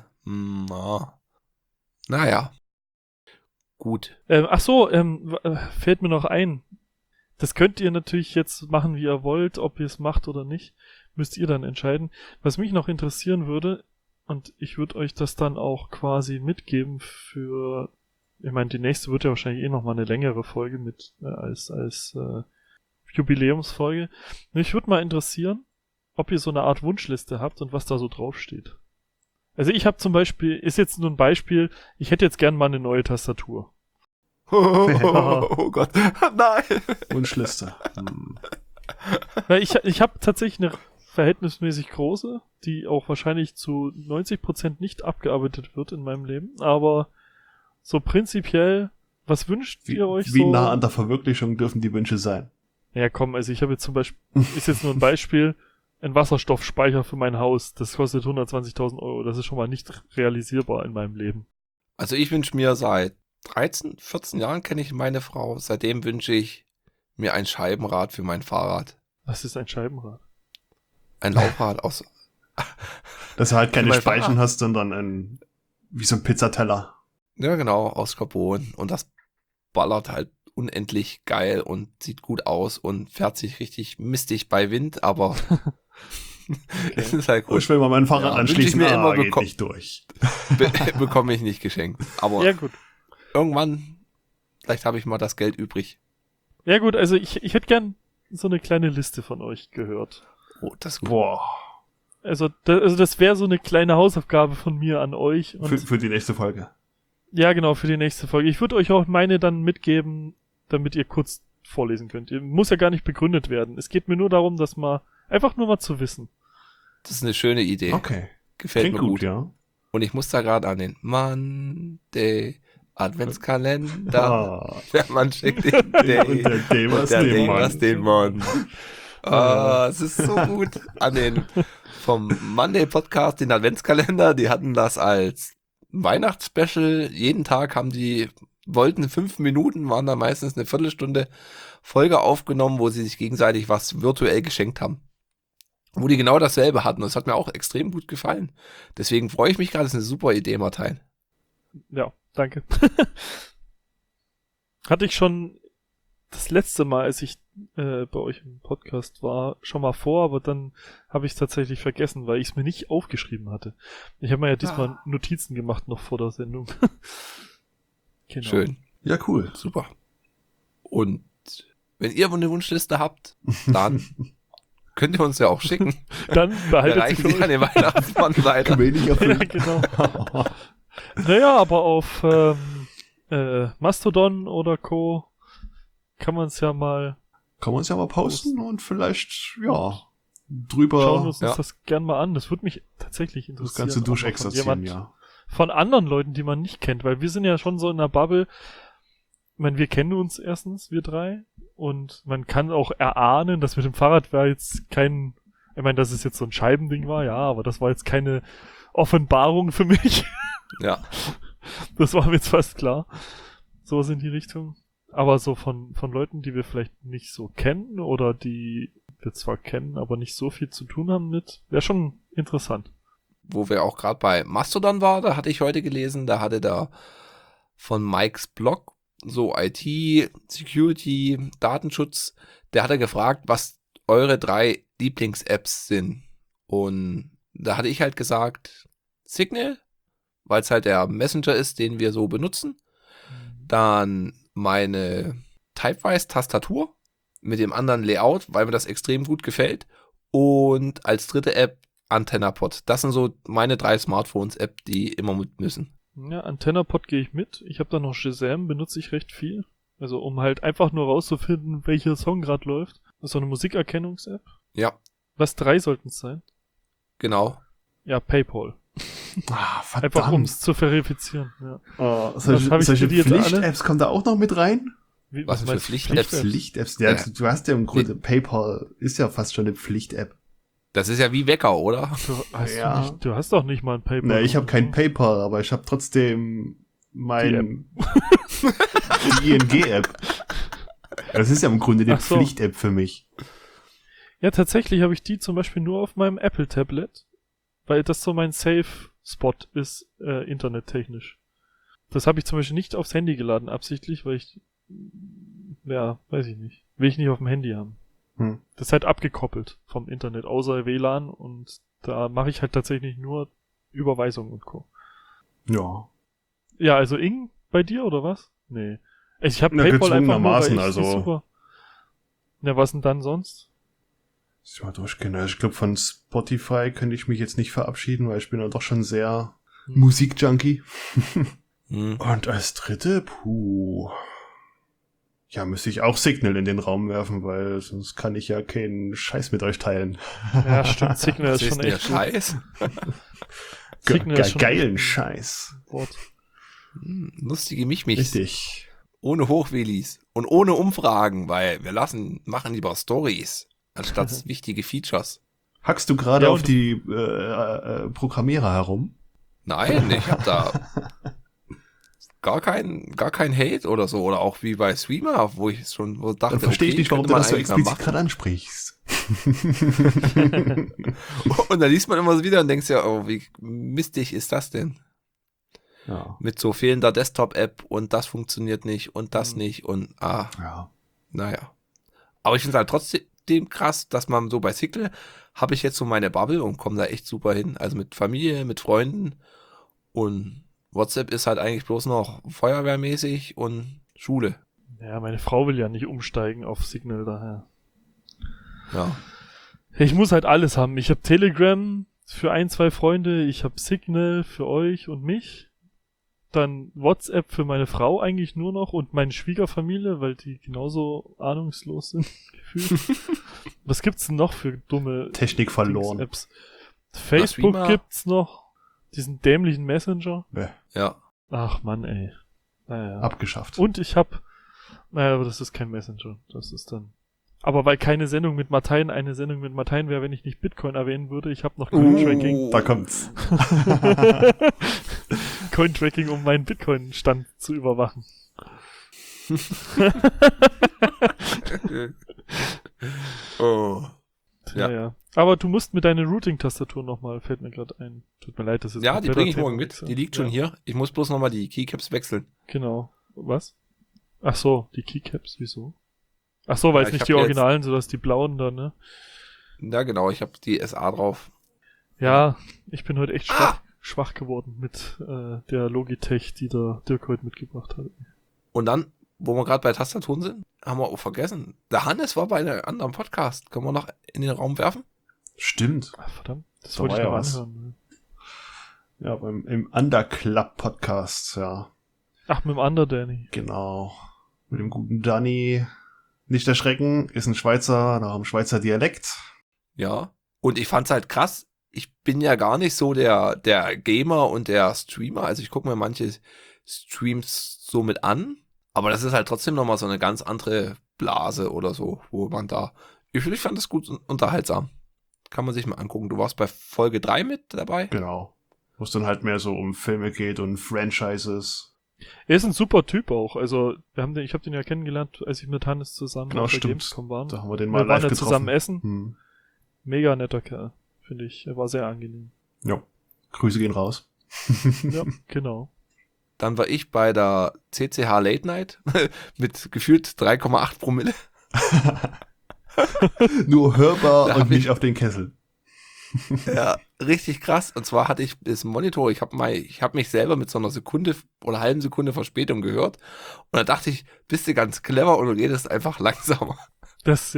Speaker 1: naja. Gut.
Speaker 3: Ach so, fällt mir noch ein. Das könnt ihr natürlich jetzt machen, wie ihr wollt, ob ihr es macht oder nicht, müsst ihr dann entscheiden. Was mich noch interessieren würde, und ich würde euch das dann auch quasi mitgeben für, ich meine, die nächste wird ja wahrscheinlich eh nochmal eine längere Folge mit als Jubiläumsfolge. Mich würde mal interessieren, ob ihr so eine Art Wunschliste habt und was da so draufsteht. Also ich habe zum Beispiel, ist jetzt nur ein Beispiel, ich hätte jetzt gern mal eine neue Tastatur.
Speaker 1: Oh Gott, nein.
Speaker 2: Wunschliste. Hm.
Speaker 3: Weil ich habe tatsächlich eine verhältnismäßig große, die auch wahrscheinlich zu 90% nicht abgearbeitet wird in meinem Leben, aber so prinzipiell, was wünscht ihr euch
Speaker 2: Wie
Speaker 3: so?
Speaker 2: nah an der Verwirklichung dürfen die Wünsche sein?
Speaker 3: Ja komm, also ich habe jetzt zum Beispiel, ist jetzt nur ein Beispiel, ein Wasserstoffspeicher für mein Haus, das kostet 120.000 Euro, das ist schon mal nicht realisierbar in meinem Leben.
Speaker 1: Also ich wünsche mir seit 13, 14 Jahren kenne ich meine Frau. Seitdem wünsche ich mir ein Scheibenrad für mein Fahrrad.
Speaker 3: Was ist ein Scheibenrad?
Speaker 1: Ein Laufrad aus.
Speaker 2: Dass du halt keine
Speaker 1: mein
Speaker 2: Speichen
Speaker 1: Fahrrad.
Speaker 2: hast, sondern wie so ein Pizzateller.
Speaker 1: Ja, genau, aus Carbon. Und das ballert halt unendlich geil und sieht gut aus und fährt sich richtig mistig bei Wind, aber es ist halt
Speaker 2: Oh,
Speaker 1: gut.
Speaker 2: ich will mal mein Fahrrad
Speaker 1: Ja,
Speaker 2: anschließen,
Speaker 1: wünsch ich mir immer
Speaker 2: geht
Speaker 1: bekommen.
Speaker 2: nicht durch.
Speaker 1: Bekomme ich nicht geschenkt. Aber
Speaker 3: Ja gut.
Speaker 1: irgendwann, vielleicht habe ich mal das Geld übrig.
Speaker 3: Ja gut, also ich hätte gern so eine kleine Liste von euch gehört.
Speaker 1: Oh, das ist gut.
Speaker 2: Boah.
Speaker 3: Also das wäre so eine kleine Hausaufgabe von mir an euch. Und
Speaker 2: Für die nächste Folge.
Speaker 3: ja, genau, für die nächste Folge. Ich würde euch auch meine dann mitgeben, damit ihr kurz vorlesen könnt. Ihr muss ja gar nicht begründet werden. Es geht mir nur darum, dass mal einfach nur mal zu wissen.
Speaker 1: Das ist eine schöne Idee.
Speaker 2: Okay.
Speaker 1: Gefällt
Speaker 2: Klingt
Speaker 1: mir
Speaker 2: gut,
Speaker 1: gut.
Speaker 2: ja.
Speaker 1: Und ich muss da gerade an den Monday Adventskalender. Der Mann schickt den Day.
Speaker 2: Und der Day was
Speaker 1: der
Speaker 2: den
Speaker 1: Day
Speaker 2: Mann.
Speaker 1: was den Mann. Es ist so gut. An den vom Monday Podcast, den Adventskalender, die hatten das als Weihnachtsspecial. Jeden Tag wollten 5 Minuten, waren da meistens eine Viertelstunde Folge aufgenommen, wo sie sich gegenseitig was virtuell geschenkt haben. wo die genau dasselbe hatten. Das hat mir auch extrem gut gefallen. Deswegen freue ich mich gerade, das ist eine super Idee, Martin.
Speaker 3: Ja, danke. Hatte ich schon das letzte Mal, als ich bei euch im Podcast war, schon mal vor, aber dann habe ich es tatsächlich vergessen, weil ich es mir nicht aufgeschrieben hatte. Ich habe mir ja diesmal Notizen gemacht noch vor der Sendung. Genau.
Speaker 1: Schön.
Speaker 2: Ja, cool.
Speaker 1: Super. Und wenn ihr eine Wunschliste habt, dann könnt ihr uns ja auch schicken.
Speaker 3: Dann behaltet
Speaker 1: Reichen sie an den Weihnachtsmann weiter.
Speaker 3: Ja, genau. Naja, aber auf Mastodon oder Co. kann man es ja mal
Speaker 2: posten und vielleicht, drüber
Speaker 3: schauen wir uns das gern mal an. Das würde mich tatsächlich interessieren.
Speaker 2: das Ganze durchexerzieren, ja.
Speaker 3: Von anderen Leuten, die man nicht kennt, weil wir sind ja schon so in einer Bubble. Ich meine, wir kennen uns erstens, wir drei, und man kann auch erahnen, dass mit dem Fahrrad war jetzt kein, ich meine, dass es jetzt so ein Scheibending war, ja, aber das war jetzt keine Offenbarung für mich.
Speaker 1: Ja.
Speaker 3: Das war mir jetzt fast klar. Sowas in die Richtung. Aber so von Leuten, die wir vielleicht nicht so kennen oder die wir zwar kennen, aber nicht so viel zu tun haben mit, wäre schon interessant.
Speaker 1: Wo wir auch gerade bei Mastodon waren, da hatte ich heute gelesen, da hatte da von Mikes Blog so IT, Security, Datenschutz, der hatte gefragt, was eure 3 Lieblings-Apps sind. Und da hatte ich halt gesagt, Signal, weil es halt der Messenger ist, den wir so benutzen. Dann meine Typewise-Tastatur mit dem anderen Layout, weil mir das extrem gut gefällt. Und als dritte App AntennaPod. Das sind so meine 3 Smartphones-App, die immer mit müssen.
Speaker 3: Ja, AntennaPod gehe ich mit. Ich habe da noch Shazam, benutze ich recht viel. Also um halt einfach nur rauszufinden, welcher Song gerade läuft. Das ist so eine Musikerkennungs-App.
Speaker 1: Ja.
Speaker 3: Was 3 sollten es sein?
Speaker 1: Genau.
Speaker 3: Ja, PayPal.
Speaker 2: Verdammt.
Speaker 3: Einfach um es zu verifizieren. Ja.
Speaker 2: Solche Pflicht-Apps kommen da auch noch mit rein?
Speaker 1: Was für Pflicht-Apps?
Speaker 2: Pflicht-Apps. Ja, du hast ja im Grunde, PayPal ist ja fast schon eine Pflicht-App.
Speaker 1: Das ist ja wie Wecker, oder?
Speaker 3: Du hast doch nicht mal ein PayPal.
Speaker 2: Na, ich habe kein PayPal, aber ich habe trotzdem die ING-App. Das ist ja im Grunde eine Pflicht-App für mich.
Speaker 3: Ja, tatsächlich habe ich die zum Beispiel nur auf meinem Apple-Tablet, weil das so mein Safe-Spot ist, internettechnisch. Das habe ich zum Beispiel nicht aufs Handy geladen, absichtlich, weil ich, weiß ich nicht, will ich nicht auf dem Handy haben. Das ist halt abgekoppelt vom Internet, außer WLAN, und da mache ich halt tatsächlich nur Überweisungen und Co.
Speaker 2: Ja.
Speaker 3: Ja, also Ing bei dir oder was? Nee. Ich habe PayPal einfach nur, weil ich super. Ja, was denn dann sonst?
Speaker 2: Ich mal durchgehen. Also ich glaube, von Spotify könnte ich mich jetzt nicht verabschieden, weil ich bin ja doch schon sehr Musikjunkie. Und als dritte, ja, müsste ich auch Signal in den Raum werfen, weil sonst kann ich ja keinen Scheiß mit euch teilen.
Speaker 3: Ja, stimmt. Signal ist schon echt
Speaker 1: Scheiß.
Speaker 3: Signal ist schon
Speaker 2: geilen Scheiß.
Speaker 1: Lustige Mich.
Speaker 2: Richtig.
Speaker 1: Ohne Hochwheelies und ohne Umfragen, weil wir machen lieber Stories anstatt wichtige Features.
Speaker 2: Hackst du gerade auf die Programmierer herum?
Speaker 1: Nein, ich hab da gar kein Hate oder so, oder auch wie bei Streamer, wo ich schon dachte,
Speaker 2: dann verstehe ich nicht, warum du das so explizit gerade ansprichst.
Speaker 1: Und dann liest man immer so wieder und denkst ja, oh, wie mistig ist das denn?
Speaker 2: Ja.
Speaker 1: Mit so fehlender Desktop-App und das funktioniert nicht und das nicht und naja. Aber ich finde es halt trotzdem krass, dass man so bei Signal habe ich jetzt so meine Bubble und komme da echt super hin. Also mit Familie, mit Freunden, und WhatsApp ist halt eigentlich bloß noch feuerwehrmäßig und Schule.
Speaker 3: Ja, meine Frau will ja nicht umsteigen auf Signal daher.
Speaker 1: Ja.
Speaker 3: Ich muss halt alles haben. Ich habe Telegram für 1-2 Freunde, ich habe Signal für euch und mich. Dann WhatsApp für meine Frau eigentlich nur noch und meine Schwiegerfamilie, weil die genauso ahnungslos sind, gefühlt. Was gibt's denn noch für dumme
Speaker 2: Technik verloren
Speaker 3: Apps? Facebook gibt's noch. Diesen dämlichen Messenger.
Speaker 1: Ja.
Speaker 3: Ach Mann, ey. Naja.
Speaker 2: Abgeschafft.
Speaker 3: Und ich hab, aber das ist kein Messenger. Das ist dann. Aber weil keine Sendung mit Martijn eine Sendung mit Martijn wäre, wenn ich nicht Bitcoin erwähnen würde. Ich habe noch Cointracking.
Speaker 2: Da kommt's.
Speaker 3: Cointracking, um meinen Bitcoin-Stand zu überwachen.
Speaker 1: Oh.
Speaker 3: Ja. Aber du musst mit deiner Routing-Tastatur nochmal, fällt mir gerade ein. Tut mir leid, das ist
Speaker 1: Ja, die bringe ich morgen mit. Die liegt schon hier. Ich muss bloß nochmal die Keycaps wechseln.
Speaker 3: Genau. Was? Ach so, die Keycaps, wieso? Ach so, weil es nicht die Originalen sind, sondern die blauen da, ne?
Speaker 1: Ja, genau, ich habe die SA drauf.
Speaker 3: Ja, ich bin heute echt schwach geworden mit der Logitech, die der Dirk heute mitgebracht hat.
Speaker 1: Und dann, wo wir gerade bei Tastaturen sind, haben wir auch vergessen. Der Hannes war bei einem anderen Podcast. Können wir noch in den Raum werfen?
Speaker 2: Stimmt.
Speaker 3: Ach, verdammt, das
Speaker 2: Da
Speaker 3: wollte
Speaker 2: war
Speaker 3: ich
Speaker 2: ja
Speaker 3: noch
Speaker 2: was.
Speaker 3: anhören. Ne?
Speaker 2: Ja, im Underclub-Podcast, ja.
Speaker 3: Ach, mit dem Under Danny.
Speaker 2: Genau. Mit dem guten Danny. Nicht erschrecken, ist ein Schweizer, nach einem Schweizer Dialekt.
Speaker 1: Ja. Und ich fand's halt krass. Ich bin ja gar nicht so der Gamer und der Streamer. Also ich gucke mir manche Streams so mit an. Aber das ist halt trotzdem nochmal so eine ganz andere Blase oder so, wo man da... Ich fand es gut unterhaltsam. Kann man sich mal angucken. Du warst bei Folge 3 mit dabei?
Speaker 2: Genau. Wo es dann halt mehr so um Filme geht und Franchises.
Speaker 3: Er ist ein super Typ auch. Also, ich habe den ja kennengelernt, als ich mit Hannes zusammen
Speaker 2: Genau,
Speaker 3: auf der
Speaker 2: stimmt.
Speaker 3: Gamescom war.
Speaker 2: Da haben wir den mal
Speaker 3: Wir waren
Speaker 2: live
Speaker 3: ja
Speaker 2: getroffen.
Speaker 3: zusammen essen.
Speaker 2: Hm.
Speaker 3: Mega netter Kerl, finde ich. Er war sehr angenehm.
Speaker 2: Ja. Grüße gehen raus.
Speaker 3: Ja, genau.
Speaker 1: Dann war ich bei der CCH Late Night mit gefühlt 3,8 Promille.
Speaker 2: Nur hörbar
Speaker 1: Da
Speaker 2: und
Speaker 1: hab
Speaker 2: nicht
Speaker 1: ich-
Speaker 2: auf den Kessel.
Speaker 1: Ja, richtig krass. Und zwar hatte ich das Monitor, ich habe mich selber mit so einer Sekunde oder halben Sekunde Verspätung gehört. Und da dachte ich, bist du ganz clever und du redest einfach langsamer.
Speaker 3: Das.
Speaker 1: Ich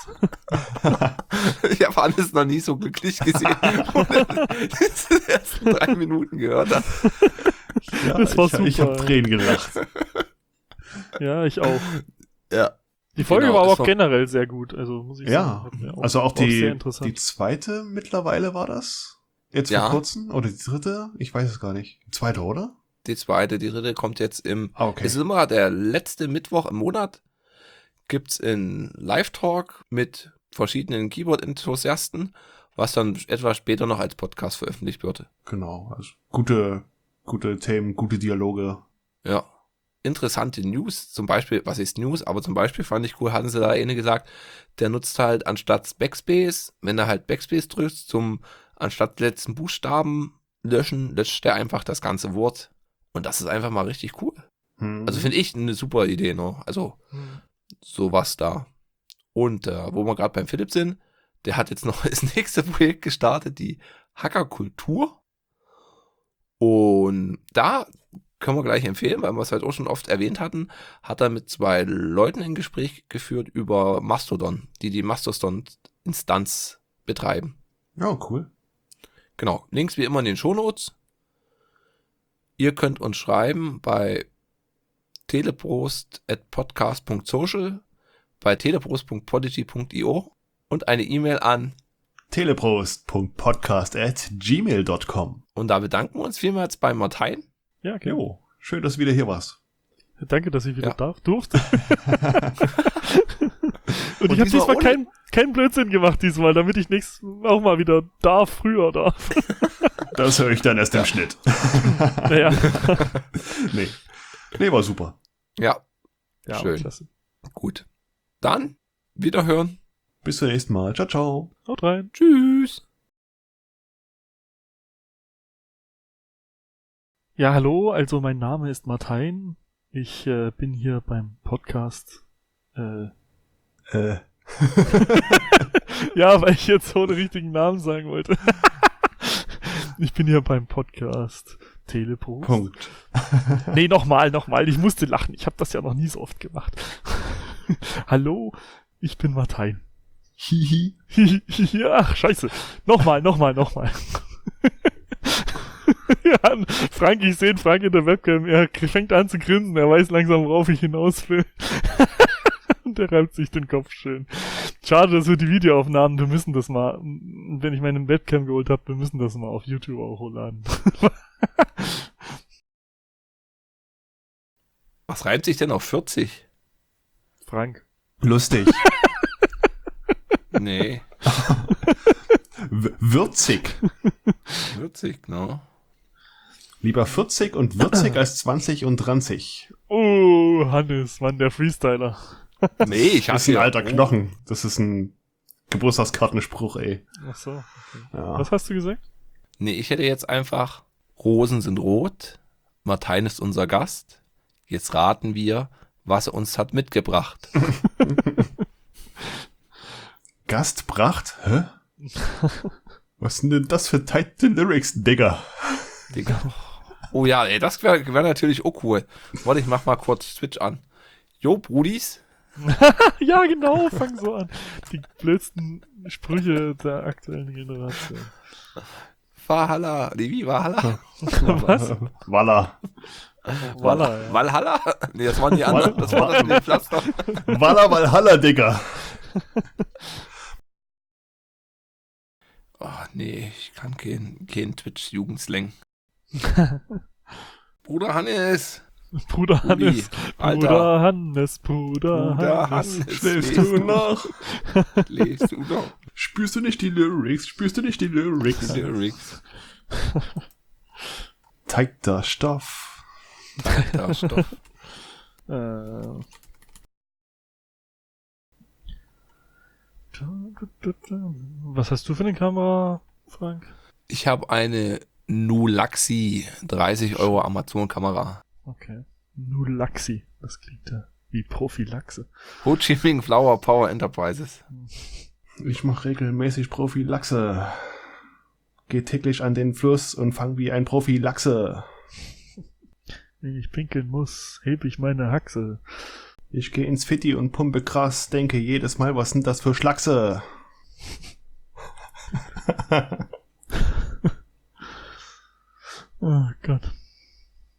Speaker 1: habe alles noch nie so glücklich gesehen, wo er die ersten 3 Minuten gehört hat.
Speaker 2: Ja,
Speaker 3: Das war
Speaker 2: ich
Speaker 3: super.
Speaker 2: habe Tränen gelacht.
Speaker 3: Ja, ich auch.
Speaker 1: Ja,
Speaker 3: Die Folge
Speaker 1: Genau,
Speaker 3: war aber
Speaker 1: das
Speaker 3: auch
Speaker 1: war-
Speaker 3: generell sehr gut. Also, muss ich sagen.
Speaker 2: Ja,
Speaker 3: hat mir
Speaker 2: also auch
Speaker 3: sehr
Speaker 2: die
Speaker 3: interessant.
Speaker 2: zweite mittlerweile war das? Jetzt
Speaker 1: Ja.
Speaker 2: vor kurzem? Oder die dritte? Ich weiß es gar nicht. Die zweite, oder?
Speaker 1: die dritte kommt jetzt
Speaker 2: Okay.
Speaker 1: es ist immer der letzte Mittwoch im Monat, gibt's in Live-Talk mit verschiedenen Keyboard-Enthusiasten, was dann etwas später noch als Podcast veröffentlicht wird.
Speaker 2: Genau. Also gute Themen, gute Dialoge.
Speaker 1: Ja. Interessante News, zum Beispiel, was ist News, aber zum Beispiel fand ich cool, hatten sie da eine gesagt, der nutzt halt anstatt Backspace, wenn er halt Backspace drückt, anstatt letzten Buchstaben löschen, löscht er einfach das ganze Wort. Und das ist einfach mal richtig cool.
Speaker 2: Hm.
Speaker 1: Also finde ich eine super Idee, ne? Also sowas da. Und wo wir gerade beim Philipp sind, der hat jetzt noch das nächste Projekt gestartet, die Hackerkultur. Und da können wir gleich empfehlen, weil wir es halt auch schon oft erwähnt hatten, hat er mit 2 Leuten ein Gespräch geführt über Mastodon, die Mastodon-Instanz betreiben.
Speaker 2: Ja, cool.
Speaker 1: Genau, Links wie immer in den Shownotes. Ihr könnt uns schreiben bei teleprost@podcast.social, bei teleprost.podigy.io und eine E-Mail an.
Speaker 2: teleprost.podcast@gmail.com.
Speaker 1: Und da bedanken wir uns vielmals bei Martin.
Speaker 3: Ja, okay.
Speaker 2: Jo, schön, dass du wieder hier warst.
Speaker 3: Danke, dass ich wieder
Speaker 1: Ja.
Speaker 3: durfte. Und ich habe
Speaker 1: diesmal
Speaker 3: diesmal keinen Blödsinn gemacht diesmal, damit ich nächstes auch mal wieder früher darf.
Speaker 2: Das höre ich dann erst im Schnitt.
Speaker 3: Naja.
Speaker 2: Nee, war super.
Speaker 1: Ja,
Speaker 3: Ja,
Speaker 1: schön.
Speaker 3: klasse.
Speaker 1: Gut. Dann wiederhören.
Speaker 2: Bis zum nächsten Mal. Ciao, ciao.
Speaker 3: Haut rein.
Speaker 1: Tschüss.
Speaker 3: Ja, hallo, also mein Name ist Martin. Ich bin hier beim Podcast. Ja, weil ich jetzt so den richtigen Namen sagen wollte. Ich bin hier beim Podcast Teleprost.
Speaker 2: Punkt.
Speaker 3: Nee, nochmal. Ich musste lachen. Ich habe das ja noch nie so oft gemacht. Hallo, ich bin Martin.
Speaker 2: Hihi.
Speaker 3: Ja, ach, scheiße. Nochmal. Ja, Frank, ich sehe Frank in der Webcam. Er fängt an zu grinsen. Er weiß langsam, worauf ich hinaus will. Und er reibt sich den Kopf schön. Schade, dass wir die Videoaufnahmen, wir müssen das mal, wenn ich meine Webcam geholt habe, wir müssen das mal auf YouTube auch hochladen.
Speaker 1: Was reimt sich denn auf 40?
Speaker 3: Frank.
Speaker 2: Lustig.
Speaker 1: Nee,
Speaker 2: Würzig.
Speaker 1: 40, genau.
Speaker 2: Lieber 40 und würzig als 20 und 30.
Speaker 3: Oh, Hannes, Mann, der Freestyler.
Speaker 1: Nee, ich
Speaker 2: Das
Speaker 1: hab
Speaker 2: ist ein
Speaker 1: hier
Speaker 2: alter Knochen. Das ist ein Geburtstagskartenspruch, ey.
Speaker 3: Ach so. Okay.
Speaker 2: Ja.
Speaker 3: Was hast du gesagt?
Speaker 1: Nee, ich hätte jetzt einfach, Rosen sind rot, Martijn ist unser Gast. Jetzt raten wir, was er uns hat mitgebracht.
Speaker 2: Gastbracht? Hä? Was sind denn das für tighte Lyrics, Digga?
Speaker 1: Digga. Oh ja, ey, das wär natürlich auch cool. Warte, ich mach mal kurz Twitch an. Jo, Brudis.
Speaker 3: Ja, genau, fang so an. Die blödsten Sprüche der aktuellen Generation.
Speaker 1: Valhalla. Nee, wie Valhalla?
Speaker 3: Was?
Speaker 2: Walla.
Speaker 3: Walla, ja.
Speaker 1: Valhalla? Nee, das waren die anderen. Das war das in dem Pflaster.
Speaker 2: Walla Valhalla, Digga.
Speaker 1: Oh, nee, ich kann kein Twitch-Jugendslang. Bruder Hannes.
Speaker 3: Bruder Hannes.
Speaker 1: Alter.
Speaker 3: Bruder Hannes. Bruder Hannes.
Speaker 2: Schläfst du noch?
Speaker 1: Lest du noch?
Speaker 2: Spürst du nicht die Lyrics? Spürst du nicht die Lyrics?
Speaker 1: Lyrics.
Speaker 2: Tighter Stoff.
Speaker 1: Da, Stoff.
Speaker 3: Was hast du für eine Kamera, Frank?
Speaker 1: Ich habe eine Nulaxi 30 € Amazon-Kamera.
Speaker 3: Okay. Nulaxi. Das klingt ja wie Prophylaxe.
Speaker 1: Ho Chi Minh Flower Power Enterprises.
Speaker 2: Ich mache regelmäßig Prophylaxe. Geh täglich an den Fluss und fang wie ein Profi Lachse.
Speaker 3: Wenn ich pinkeln muss, heb ich meine Haxe.
Speaker 2: Ich geh ins Fitti und pumpe krass, denke jedes Mal, was sind das für Schlachse?
Speaker 3: Oh Gott.